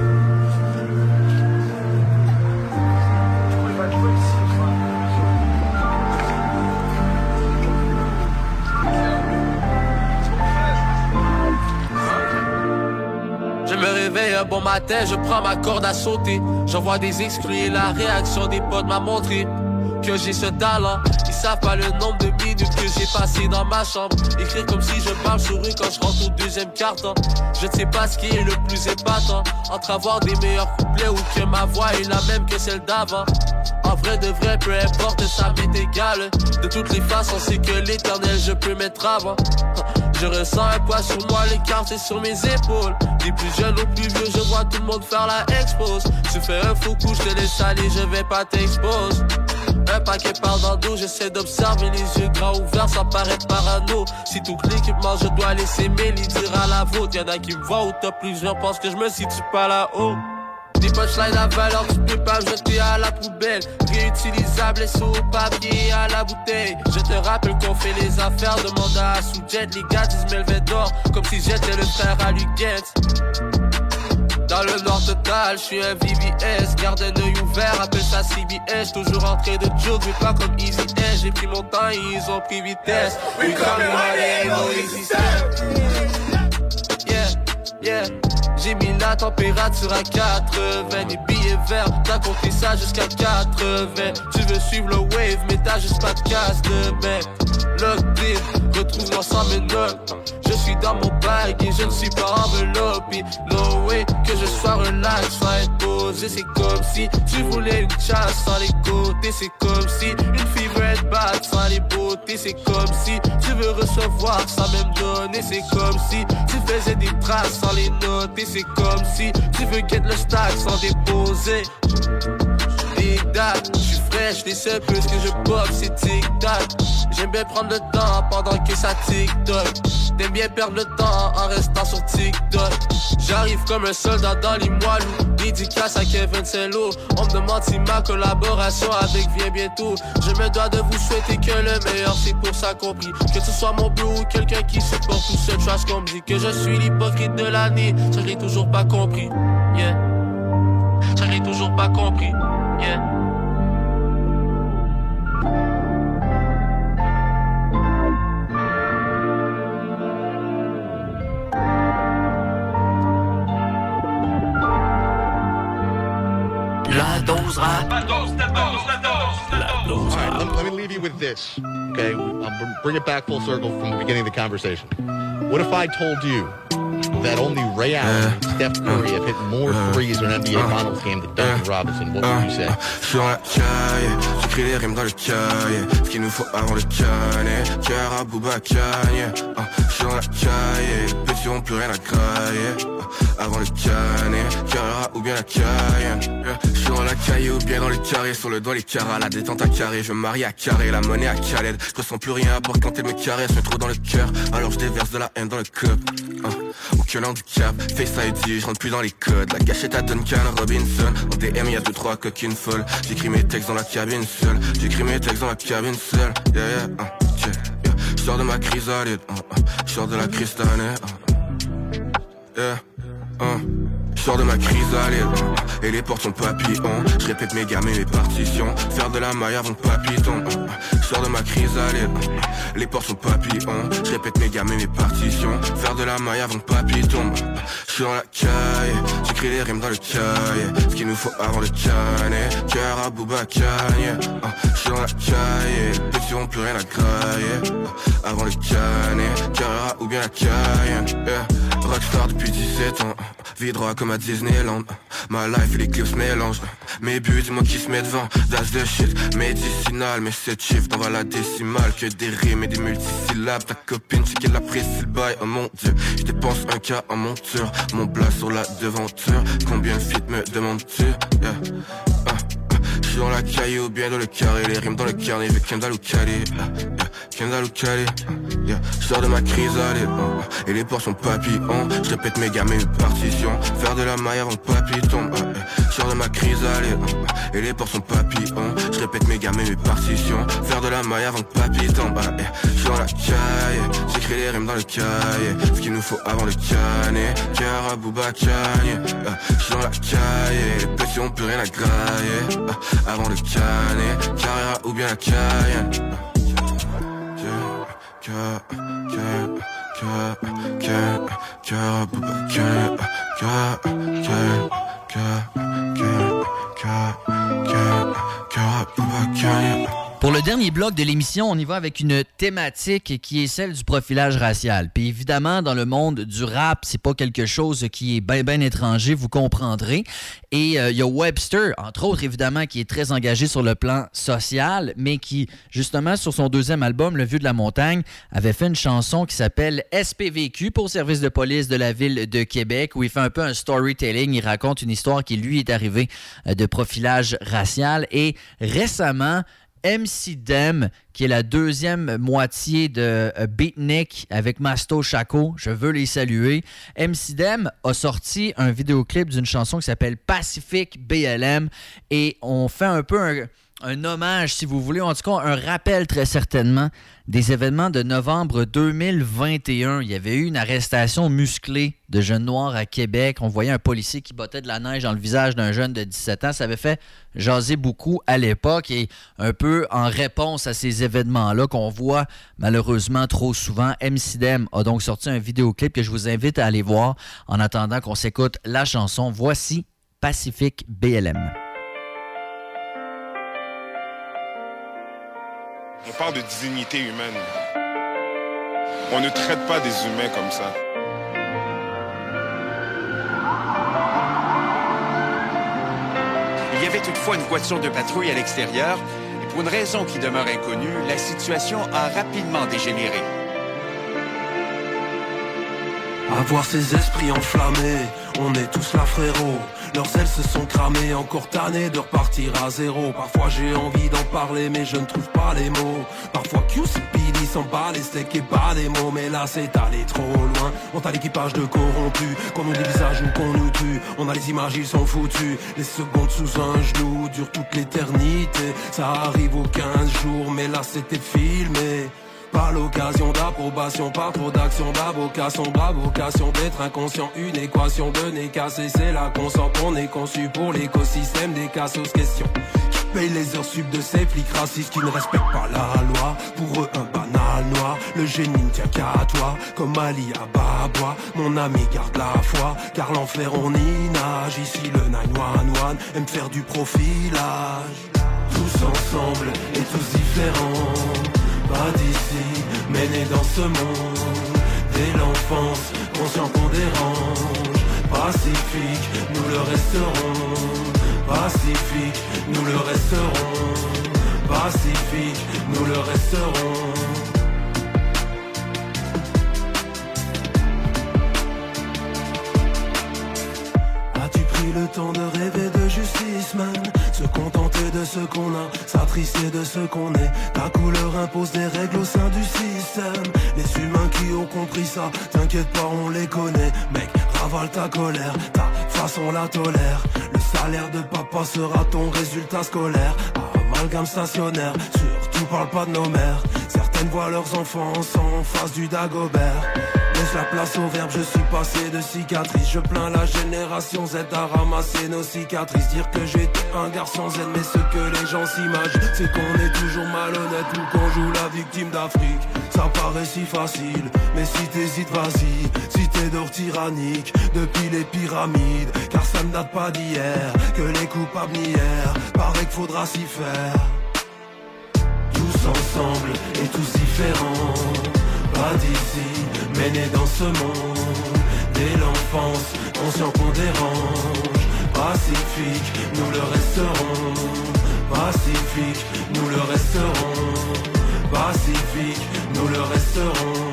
Je me réveille un bon matin, je prends ma corde à sauter. J'envoie des exclus et la réaction des potes m'a montré que j'ai ce talent. Ils savent pas le nombre de minutes que j'ai passé dans ma chambre. Écrire comme si je parle sur eux quand je rentre au deuxième carton. Je ne sais pas ce qui est le plus épatant entre avoir des meilleurs couplets ou que ma voix est la même que celle d'avant. En vrai de vrai, peu importe, ça m'est égal. De toutes les façons, c'est que l'éternel je peux mettre avant. Je ressens un poids sur moi, les cartes c'est sur mes épaules. Des plus jeunes aux plus vieux, je vois tout le monde faire la expose. Tu fais un faux coup, je te laisse aller, je vais pas t'exposer. Un paquet par dans le dos, j'essaie d'observer les yeux grands ouverts sans paraître parano. Si tout l'équipement, je dois laisser mes lits dire à la vôtre. Y'en a qui me voient au top, plusieurs pensent que je me situe pas là-haut. Des punchlines à valeur, tu peux pas me jeter à la poubelle. Réutilisable, et sous papier à la bouteille. Je te rappelle qu'on fait les affaires, demande à Soudjet. Les gars disent Melvedor, comme si j'étais le frère à Luguette. Dans le nord total, je suis un VVS. Garde un œil ouvert, appelle ça CBS. Toujours en train de joke, mais pas comme Easy S. J'ai pris mon temps et ils ont pris vitesse. We coming hard, ain't no easy step. Yeah, j'ai mis la température à 80. Les billets verts, t'as compté ça jusqu'à 80. Tu veux suivre le wave, mais t'as juste pas de casse de mec. Locked in, retrouve-moi sans mes notes. Je suis dans mon bag et je ne suis pas enveloppé. No way que je sois relax sans être posé. C'est comme si tu voulais une chasse sans les côtés. C'est comme si une fille veut être bad sans les beautés. C'est comme si tu veux recevoir sans même donner. C'est comme si tu faisais des traces sans les noter. C'est comme si tu veux get le stack sans déposer. Tic-tac, j'suis fraîche, les seuls plus que je pop, c'est tic-tac. J'aime bien prendre le temps pendant que ça tic-toc. T'aimes bien perdre le temps en restant sur TikTok. J'arrive comme un soldat dans les moelleux. Dédicace à Kevin Cello. On me demande si ma collaboration avec vient bientôt. Je me dois de vous souhaiter que le meilleur, c'est pour ça compris. Que ce soit mon bro ou quelqu'un qui supporte tout ce trash qu'on me dit. Que je suis l'hypocrite de l'année, ça je l'ai toujours pas compris. Yeah. Ça je l'ai toujours pas compris. Yeah. La dose rap. All right, let me leave you with this. Okay, I'll bring it back full circle from the beginning of the conversation. What if I told you that only Ray Allen and Steph Curry have hit more threes in an NBA Finals game than Duncan Robinson? What would you say? Sur la caille, j'écris les rimes dans le cahier. Ce qu'il nous faut avant le canet. Cœur à Bouba Cagne. Sur la caille, les petits ont plus rien à crailler. Avant le canet, Carrera ou bien la Cayenne. Sur la caille ou bien dans le carré. Sur le doigt les carats, la détente à carré. Je me marie à carré, la monnaie à Khaled. Je ressens plus rien à part quand elle me caresse. Je me trouve dans le cœur, alors je déverse de la haine dans le cup. Aucun handicap, Face ID, je rentre plus dans les codes. La cachette à Duncan Robinson. En DM y'a 2-3 coquines folles. J'écris mes textes dans la cabine seule. J'écris mes textes dans la cabine seule. J'sors de ma chrysalide, j'sors de la cristalline. J'sors de ma chrysalide, et les portes sont papillons. Je répète mes gammes et mes partitions. Faire de la maille avant papillon. J'sors de ma chrysalide, les portes sont papillons. Je répète mes gammes et mes partitions. Faire de la maille avant papillon. J'suis dans la caille, j'écris les rimes dans le cahier. Ce qu'il nous faut avant le canet. Cœur à Bouba Cagne. J'suis dans la caille, les petits ont plus rien à grailler. Avant le canet, Carrera ou bien la Cayenne. Rockstar depuis 17 ans, vie droit comme à Disneyland. Ma life et les clips se mélangent. Mes buts, dis-moi qui se met devant. That's the shit, médicinal. Mais 7 chiffres, t'envoies la décimale. Que des rimes et des multisyllabes. Ta copine, c'est qu'elle apprécie le bail. Oh mon dieu, je dépense un cas en monture. Mon plat sur la devanture. Combien de feats me demandes-tu? J'suis dans la caille ou bien dans le carré. Les rimes dans le carnet, avec Kendall ou Cali. Kendall ou Cali. J'sors de ma chrysalide, et les portes sont papillons. J'répète mes gammes et mes partitions. Faire de la maille avant le papillon. J'sors de ma chrysalide, et les portes sont papillons. J'répète mes gammes et mes partitions. Faire de la maille avant le papillon. J'suis dans la caille, j'écris les rimes dans le cahier. Ce qu'il nous faut avant le canet. Cœur à Bouba Cagne. J'suis dans la caille, les petits ont plus rien à grailler. Avant le canet, Carrera ou bien la Cayenne. Pour le dernier bloc de l'émission, on y va avec une thématique qui est celle du profilage racial. Puis évidemment, dans le monde du rap, c'est pas quelque chose qui est bien étranger, vous comprendrez. Et il y a Webster, entre autres, évidemment, qui est très engagé sur le plan social, mais qui, justement, sur son deuxième album, Le Vieux de la Montagne, avait fait une chanson qui s'appelle SPVQ pour Service de police de la ville de Québec, où il fait un peu un storytelling. Il raconte une histoire qui, lui, est arrivée de profilage racial. Et récemment, MC Dem, qui est la deuxième moitié de Beatnik avec Masto Chaco. Je veux les saluer. MC Dem a sorti un vidéoclip d'une chanson qui s'appelle Pacific BLM et on fait un peu un hommage, si vous voulez, en tout cas un rappel très certainement des événements de novembre 2021. Il y avait eu une arrestation musclée de jeunes noirs à Québec. On voyait un policier qui bottait de la neige dans le visage d'un jeune de 17 ans. Ça avait fait jaser beaucoup à l'époque et un peu en réponse à ces événements-là qu'on voit malheureusement trop souvent. MC Dem a donc sorti un vidéoclip que je vous invite à aller voir en attendant qu'on s'écoute la chanson. Voici Pacific BLM. On parle de dignité humaine. On ne traite pas des humains comme ça. Il y avait toutefois une voiture de patrouille à l'extérieur et pour une raison qui demeure inconnue, la situation a rapidement dégénéré. À voir ces esprits enflammés, on est tous là frérot. Leurs ailes se sont cramées, encore tannées de repartir à zéro. Parfois j'ai envie d'en parler mais je ne trouve pas les mots. Parfois QCPD s'en bat les steaks et pas des mots. Mais là c'est allé trop loin. On a l'équipage de corrompus, qu'on nous dévisage ou qu'on nous tue. On a les images, ils sont foutus. Les secondes sous un genou durent toute l'éternité. Ça arrive aux 15 jours mais là c'était filmé. Pas l'occasion d'approbation, pas trop d'action, d'avocation, vocation d'être inconscient, une équation de nez cassé, c'est la consent qu'on est conçu pour l'écosystème des cassos questions. Qui paye les heures sub de ces flics racistes qui ne respectent pas la loi, pour eux un banal noir, le génie ne tient qu'à toi, comme Ali Ababois, mon ami garde la foi, car l'enfer on y nage, ici le 911 aime faire du profilage, tous ensemble et tous différents. Pas d'ici, mais né dans ce monde. Dès l'enfance, conscient qu'on dérange. Pacifique, nous le resterons. Pacifique, nous le resterons. Pacifique, nous le resterons. As-tu pris le temps de rêver de justice, man? Se contenter de ce qu'on a, s'attrister de ce qu'on est. Ta couleur impose des règles au sein du système. Les humains qui ont compris ça, t'inquiète pas, on les connaît. Mec, ravale ta colère, ta façon la tolère. Le salaire de papa sera ton résultat scolaire. Amalgame stationnaire, surtout parle pas de nos mères. Certaines voient leurs enfants en face du Dagobert. Laisse la place au verbe, je suis passé de cicatrices. Je plains la génération Z à ramasser nos cicatrices. Dire que j'étais un garçon Z, mais ce que les gens s'imaginent, c'est qu'on est toujours malhonnête ou qu'on joue la victime d'Afrique. Ça paraît si facile, mais si t'hésites, vas-y. Si t'es d'or tyrannique, depuis les pyramides. Car ça ne date pas d'hier, que les coupables nièrent. Paraît qu'il faudra s'y faire. Tous ensemble et tous différents. Pas d'ici, mais né dans ce monde. Dès l'enfance, conscient qu'on dérange. Pacifique, nous le resterons. Pacifique, nous le resterons. Pacifique, nous le resterons.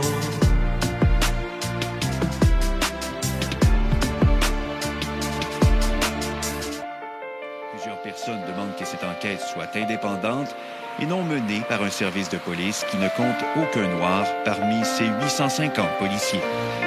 Plusieurs personnes demandent que cette enquête soit indépendante et non menée par un service de police qui ne compte aucun noir parmi ses 850 policiers.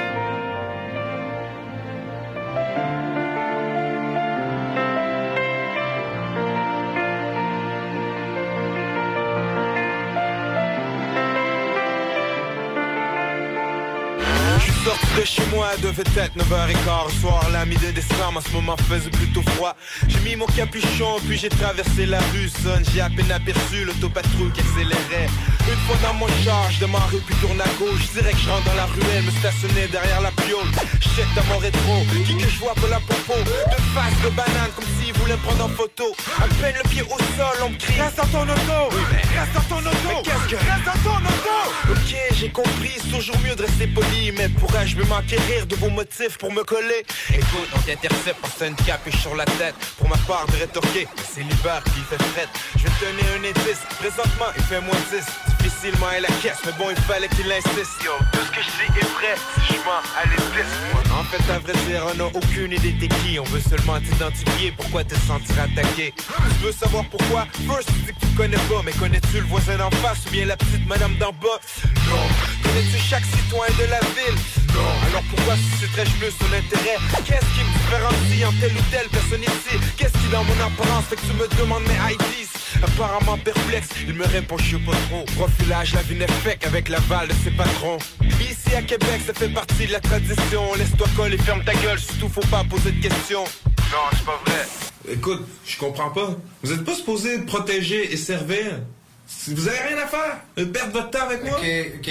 Sorti de chez moi, elle devait être 9h15 le soir. La mi-décembre, en ce moment faisait plutôt froid. J'ai mis mon capuchon, puis j'ai traversé la rue. Son, j'ai à peine aperçu l'autopatrouille qui accélérait. Une fois dans mon char, je démarre puis tourne à gauche. Je dirais que je rentre dans la ruelle, me stationner derrière la piole. Je check dans mon rétro, qui que je vois pour la popo. De face de banane, comme s'il voulait me prendre en photo. À peine le pied au sol, on me crie reste dans ton auto. Oui, mais reste dans ton auto. Mais qu'est-ce que reste dans ton auto? Ok, j'ai compris, c'est toujours mieux de rester poli. Mais pourrais-je me m'enquérir de vos motifs pour me coller? Écoute, on t'intercepte parce que t'as une capuche sur la tête. Pour ma part de rétorquer, mais c'est l'hiver qui fait fret. Je vais te donner un indice, présentement il fait moins 10. difficilement à la caisse, mais bon, il fallait qu'il insiste. Yo, tout ce que je dis est vrai, si je mens, allez, moi. En fait, à vrai dire, on n'a aucune idée t'es qui. On veut seulement t'identifier, pourquoi te sentir attaqué. Tu veux savoir pourquoi? First, tu dis que tu connais pas, mais connais-tu le voisin d'en face ou bien la petite madame d'en bas? Non. Connais-tu chaque citoyen de la ville? Non. Alors pourquoi susciterais-je plus ton intérêt? Qu'est-ce qui me différencie en telle ou telle personne ici? Qu'est-ce qui dans mon apparence fait que tu me demandes mes IDs? Apparemment perplexe, il me répond je sais pas trop. Profilage, la vie n'est faite qu'avec l'aval de ses patrons. Ici à Québec, ça fait partie de la tradition. Laisse-toi coller, ferme ta gueule, surtout faut pas poser de questions. Non, c'est pas vrai. Écoute, je comprends pas. Vous êtes pas supposé protéger et servir. Vous avez rien à faire. Perdre votre temps avec moi.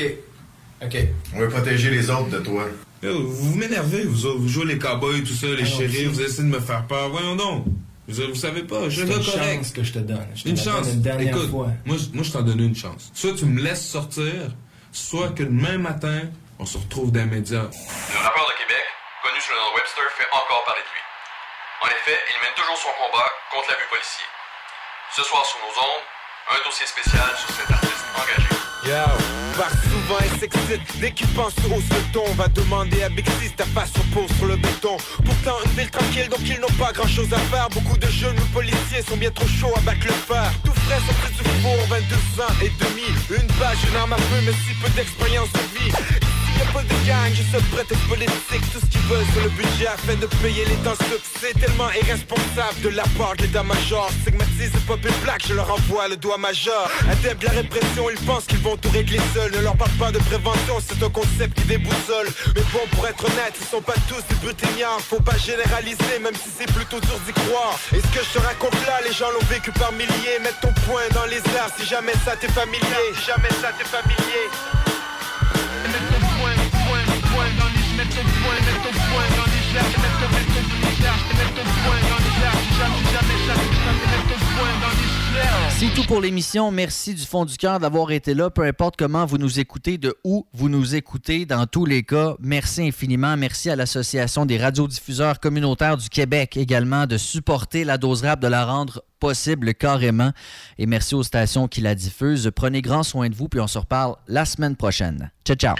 OK. On va protéger les autres de toi. Vous m'énervez, vous autres. Vous jouez les cowboys, tout ça, les shérifs, vous essayez de me faire peur. Voyons donc. Vous savez pas, je suis correct. C'est une chance que je te donne. Une chance. Écoute, moi je t'en donne une chance. Soit tu me laisses sortir, soit que demain matin, on se retrouve dans les médias. Le rappeur de Québec, connu sous le nom de Webster, fait encore parler de lui. En effet, il mène toujours son combat contre l'abus policier. Ce soir sur nos ondes, un dossier spécial sur cet artiste engagé. Yo, part souvent et s'excite. Dès qu'il pense hausse le ton, va demander à Big Sis ta face repose sur le béton. Pourtant une ville tranquille donc ils n'ont pas grand chose à faire. Beaucoup de jeunes policiers sont bien trop chauds à battre le fer. Tout frais sortis du four, 22 ans et demi. Une page, une arme à feu mais si peu d'expérience de vie. Y'a pas de gang, je seul prétexte politique. Tout ce qu'ils veulent sur le budget afin de payer les temps subs. C'est tellement irresponsable de la part de l'état-major. Stigmatise le peuple black, je leur envoie le doigt majeur. Adeptes de la répression, ils pensent qu'ils vont tout régler seuls. Ne leur parle pas de prévention, c'est un concept qui déboussole. Mais bon, pour être honnête, ils sont pas tous des brutiniards. Faut pas généraliser, même si c'est plutôt dur d'y croire. Et ce que je te raconte là, les gens l'ont vécu par milliers. Mets ton poing dans les airs si jamais ça t'est familier. Si jamais ça t'est familier. C'est tout pour l'émission. Merci du fond du cœur d'avoir été là. Peu importe comment vous nous écoutez, de où vous nous écoutez, dans tous les cas, merci infiniment. Merci à l'Association des radiodiffuseurs communautaires du Québec également de supporter la dose rap, de la rendre possible carrément. Et merci aux stations qui la diffusent. Prenez grand soin de vous, puis on se reparle la semaine prochaine. Ciao, ciao.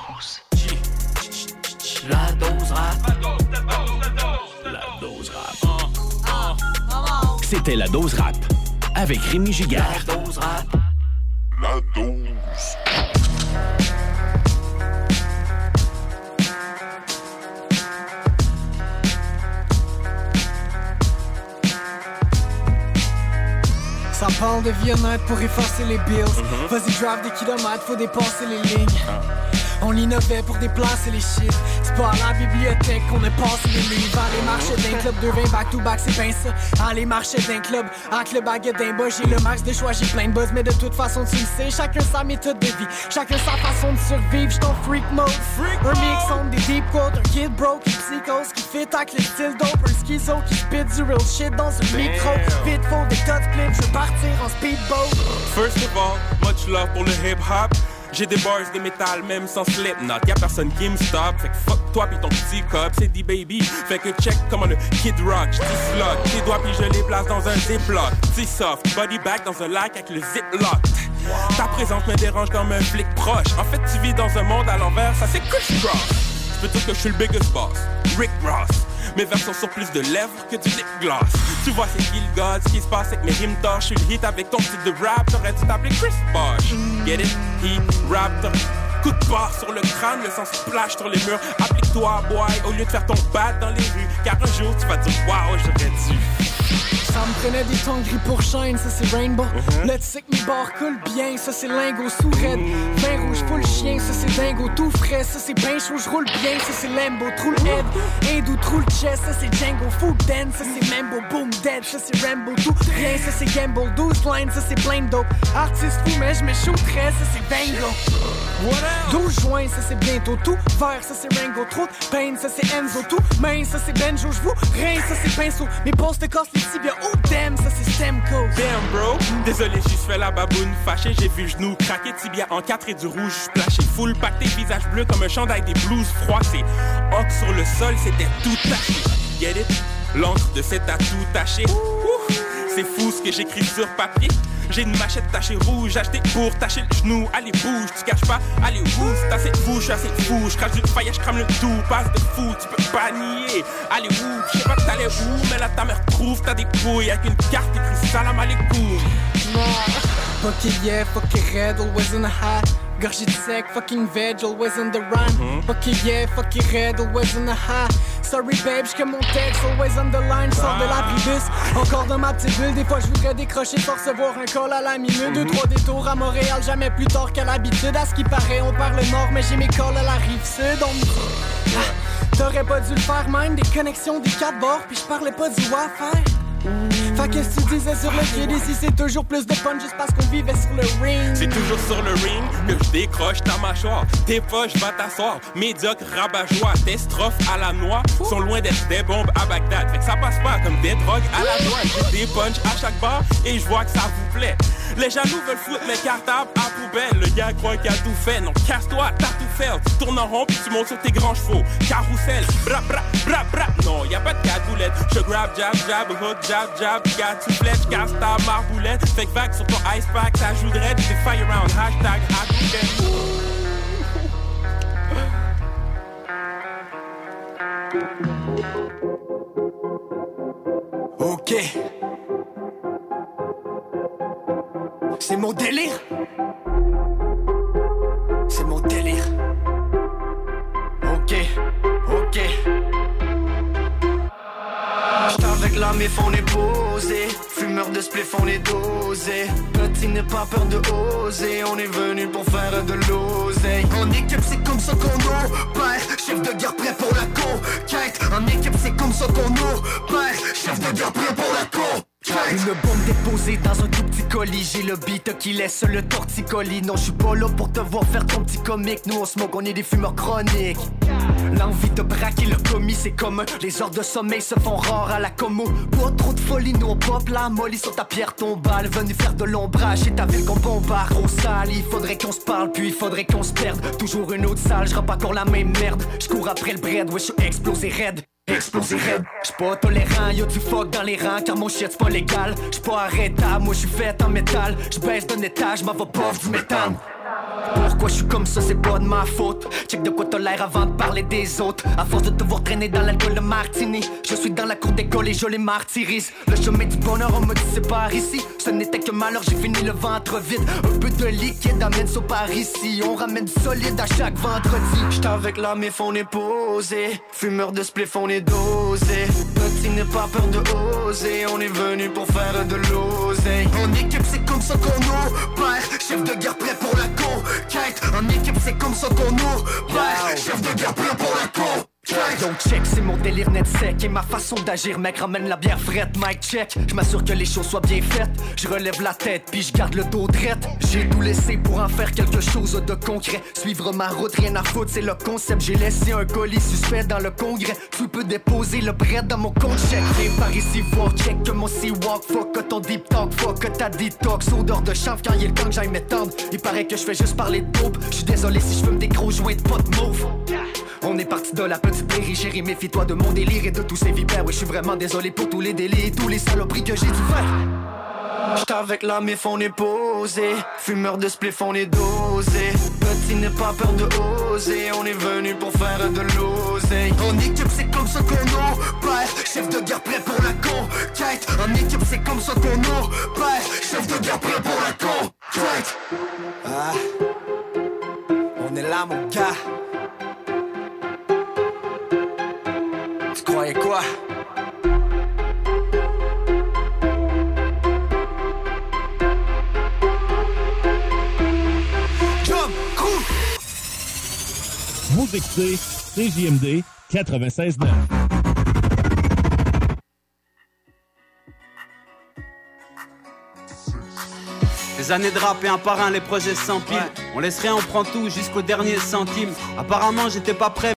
La dose rap. La dose rap. C'était la dose rap avec Rémi Giguère. La dose rap. La dose. Ça parle de vie honnête pour effacer les bills. Vas-y, drive des kilomètres, faut dépasser les lignes. On innovait pour déplacer les chiffres. C'est pas à la bibliothèque qu'on a passé les livres. Aller marcher d'un club, 2-20 back-to-back, c'est bien ça. Aller marcher d'un club, à club à d'un bas. J'ai le max de choix, j'ai plein de buzz. Mais de toute façon, tu le sais, chacun sa méthode de vie. Chacun sa façon de survivre, j'suis en freak mode. Un mix entre des deep quotes, un kid broke, une psychose qui fit avec le style dope. Un schizo qui spit du real shit dans un micro. Vite faut des tas de splits, j'veux partir en speedboat. First of all, much love pour le hip-hop. J'ai des bars, des métal, même sans Slipknot. Y'a personne qui me stop, fait que fuck toi pis ton petit cop, c'est D-Baby. Fait que check comment le Kid Rock, j't'y slot. Tes doigts pis je les place dans un ziploc. T'y soft, body bag dans un lac avec le ziplock. Ta présence me dérange comme un flic proche. En fait, tu vis dans un monde à l'envers, ça c'est criss-cross. J'peux dire que je suis le biggest boss, Rick Ross. Mes versions sont plus de lèvres que du lip gloss. Tu vois c'est qui le god, ce qui se passe avec mes rimes torches. Je suis le hit avec ton style de rap, t'aurais dû t'appeler Chris Bosh. Get it? Heat, rap, coup de barre sur le crâne, le sang splash sur les murs. Applique-toi boy, au lieu de faire ton bat dans les rues. Car un jour tu vas dire wow, j'aurais dû. Ça me prenait des tons gris pour shine, ça c'est Rainbow. Là tu sais que mes barres coulent bien, ça c'est lingot sous raide. Vin rouge full chien, ça c'est dingo tout frais. Ça c'est pain chaud, j'roule bien, ça c'est Lambo. Trou le head, hindou, trou le chest, ça c'est Django. Food den, ça c'est Mambo, boom dead, ça c'est Rambo. Tout rien, ça c'est Gamble. 12 lines, ça c'est plein dope. Artiste fou, mais je me shooterais, ça c'est Bango. 12 juin, ça c'est bientôt tout. Vert, ça c'est Rango. Trop de pain, ça c'est Enzo. Tout main, ça c'est Benjo. J'vous rien, ça c'est pinceau. Mes postes cassent les tibias. Oh damn, ça c'est Stemco. Damn bro, désolé, j'ai fait la baboune fâchée. J'ai vu genou craquer, tibia en 4 et du rouge splashé. Full pacté, visage bleu comme un chandail des blues froissés. Ocre sur le sol, c'était tout taché. Get it? L'encre de cet atout taché. c'est fou ce que j'écris sur papier. J'ai une machette tachée rouge, achetée pour tacher le genou. Allez bouge, tu caches pas, allez ouh, c'est assez fou, je suis assez fou. Je crache du faillage, je crame le tout, passe de fou, tu peux pas nier. Allez ouh, je sais pas que t'allais où, mais là ta mère trouve, t'as des couilles avec une carte écrit salam alaikum. Fuck it, yeah, fuck it, red, always in the high. Gorgé de sec, fucking veg, always in the rhyme. Fuck it, yeah, fuck it, red, always in the high. Sorry babe, j'que mon texte, always on the line. Sors de l'abribus, encore dans ma petite bulle. Des fois j'voudrais décrocher pour recevoir un call à la minute. 2-3 détours à Montréal, jamais plus tard qu'à l'habitude. À ce qui paraît, on parle nord, mais j'ai mes calls à la rive sud. T'aurais pas dû le faire même, des connexions, des 4 bords, puis j'parlais pas du Wi-Fi. Fait qu'est-ce que tu disais sur le kid ici, c'est toujours plus de fun juste parce qu'on vivait sur le ring. C'est toujours sur le ring que je décroche ta mâchoire. Tes poches va t'asseoir, médiocre rabat-joie. Tes strophes à la noix sont loin d'être des bombes à Bagdad. Fait que ça passe pas comme des drogues à la noix. J'ai des punchs à chaque bar et je vois que ça vous plaît. Les jaloux veulent foutre mes cartables à poubelle. Le gars croit qu'il a tout fait, non casse-toi, t'as tout fait. Tu tournes en rond puis tu montes sur tes grands chevaux. Carrousel, bra bra bra bra. Non, y'a pas de cadoulette. Je grab, jab, jab, hook, jab, jab. Gars, tu flèches, casse ta marboulette. Fait que vague sur ton ice pack, ça joue de raid. J'ai fire round, hashtag Ok. C'est mon délire. C'est mon délire. Ok, ok. J'suis avec la mif, on est posé. Fumeur de spliff, on est dosé. Petit n'est pas peur de oser. On est venu pour faire de l'oseille. En équipe, c'est comme ça qu'on opère. Chef de guerre prêt pour la conquête. En équipe, c'est comme ça qu'on opère. Chef de guerre prêt pour la conquête. Une bombe déposée dans un tout petit colis. J'ai le beat qui laisse le torticolis. Non, je suis pas là pour te voir faire ton petit comique. Nous on smoke, on est des fumeurs chroniques. L'envie de braquer le commis, c'est commun. Les heures de sommeil se font rares à la commo. Pas trop de folie, nous on pop la molly sur ta pierre tombale. Venu faire de l'ombrage et ta ville qu'on bombarde. Trop sale, il faudrait qu'on se parle, puis il faudrait qu'on se perde. Toujours une autre salle, je rappe encore la même merde. Je cours après le bread, ouais je suis explosé raide. Explosé raide, j'suis pas tolérant, y'a du fuck dans les rangs car mon shit c'est pas légal. J'suis pas arrêtable, moi j'suis fait en métal. J'baisse d'un étage, m'en va pas du méthane. Pourquoi je suis comme ça, c'est pas de ma faute. Check de quoi t'as l'air avant de parler des autres. À force de te voir traîner dans l'alcool de martini, je suis dans la cour d'école et je les martyrise. Le chemin du bonheur, on me dit c'est par ici. Ce n'était que malheur, j'ai fini le ventre vide. Un peu de liquide amène ça par ici. On ramène du solide à chaque vendredi. J'suis avec la mif, on est posé. Fumeur de spliff, on est dosé. Petit n'est pas peur de oser. On est venu pour faire de l'oseille. En équipe, c'est comme ça qu'on opère. Chef de guerre prêt pour la conquête. En équipe, c'est comme ça qu'on opère. Chef de guerre prêt pour la conquête. Donc check, c'est mon délire net sec. Et ma façon d'agir, mec, ramène la bière frette. Mic check, je m'assure que les choses soient bien faites. Je relève la tête, puis je garde le dos drette. J'ai tout laissé pour en faire quelque chose de concret. Suivre ma route, rien à foutre, c'est le concept. J'ai laissé un colis suspect dans le congrès. Tu peux déposer le bread dans mon compte check. Viens par ici voir, check que mon C-Walk. Fuck que ton deep talk, fuck que ta detox. Odeur de chanvre quand il est le temps que j'aille m'étendre. Il paraît que je fais juste parler de dope. Je suis désolé si je fume des gros joints de pot de mauve. On est parti de la petite prairie, chérie, méfie-toi de mon délire et de tous ces vipères. Oui, je suis vraiment désolé pour tous les délits et tous les saloperies que j'ai dû faire. J'suis avec la mif, on est posé. Fumeur de spliff, on est dosé. Petit n'est pas peur de oser. On est venu pour faire de l'oseille. En équipe, c'est comme ça qu'on opère. Chef de guerre prêt pour la conquête. En équipe, c'est comme ça qu'on opère. Chef de guerre prêt pour la conquête. Ah, on est là, mon gars. Tu croyais quoi? Jump, cool. Vous écoutez CJMD 96.9. Des années de rap et un par un les projets s'empilent. On laisse rien, on prend tout jusqu'au dernier centime. Apparemment j'étais pas prêt.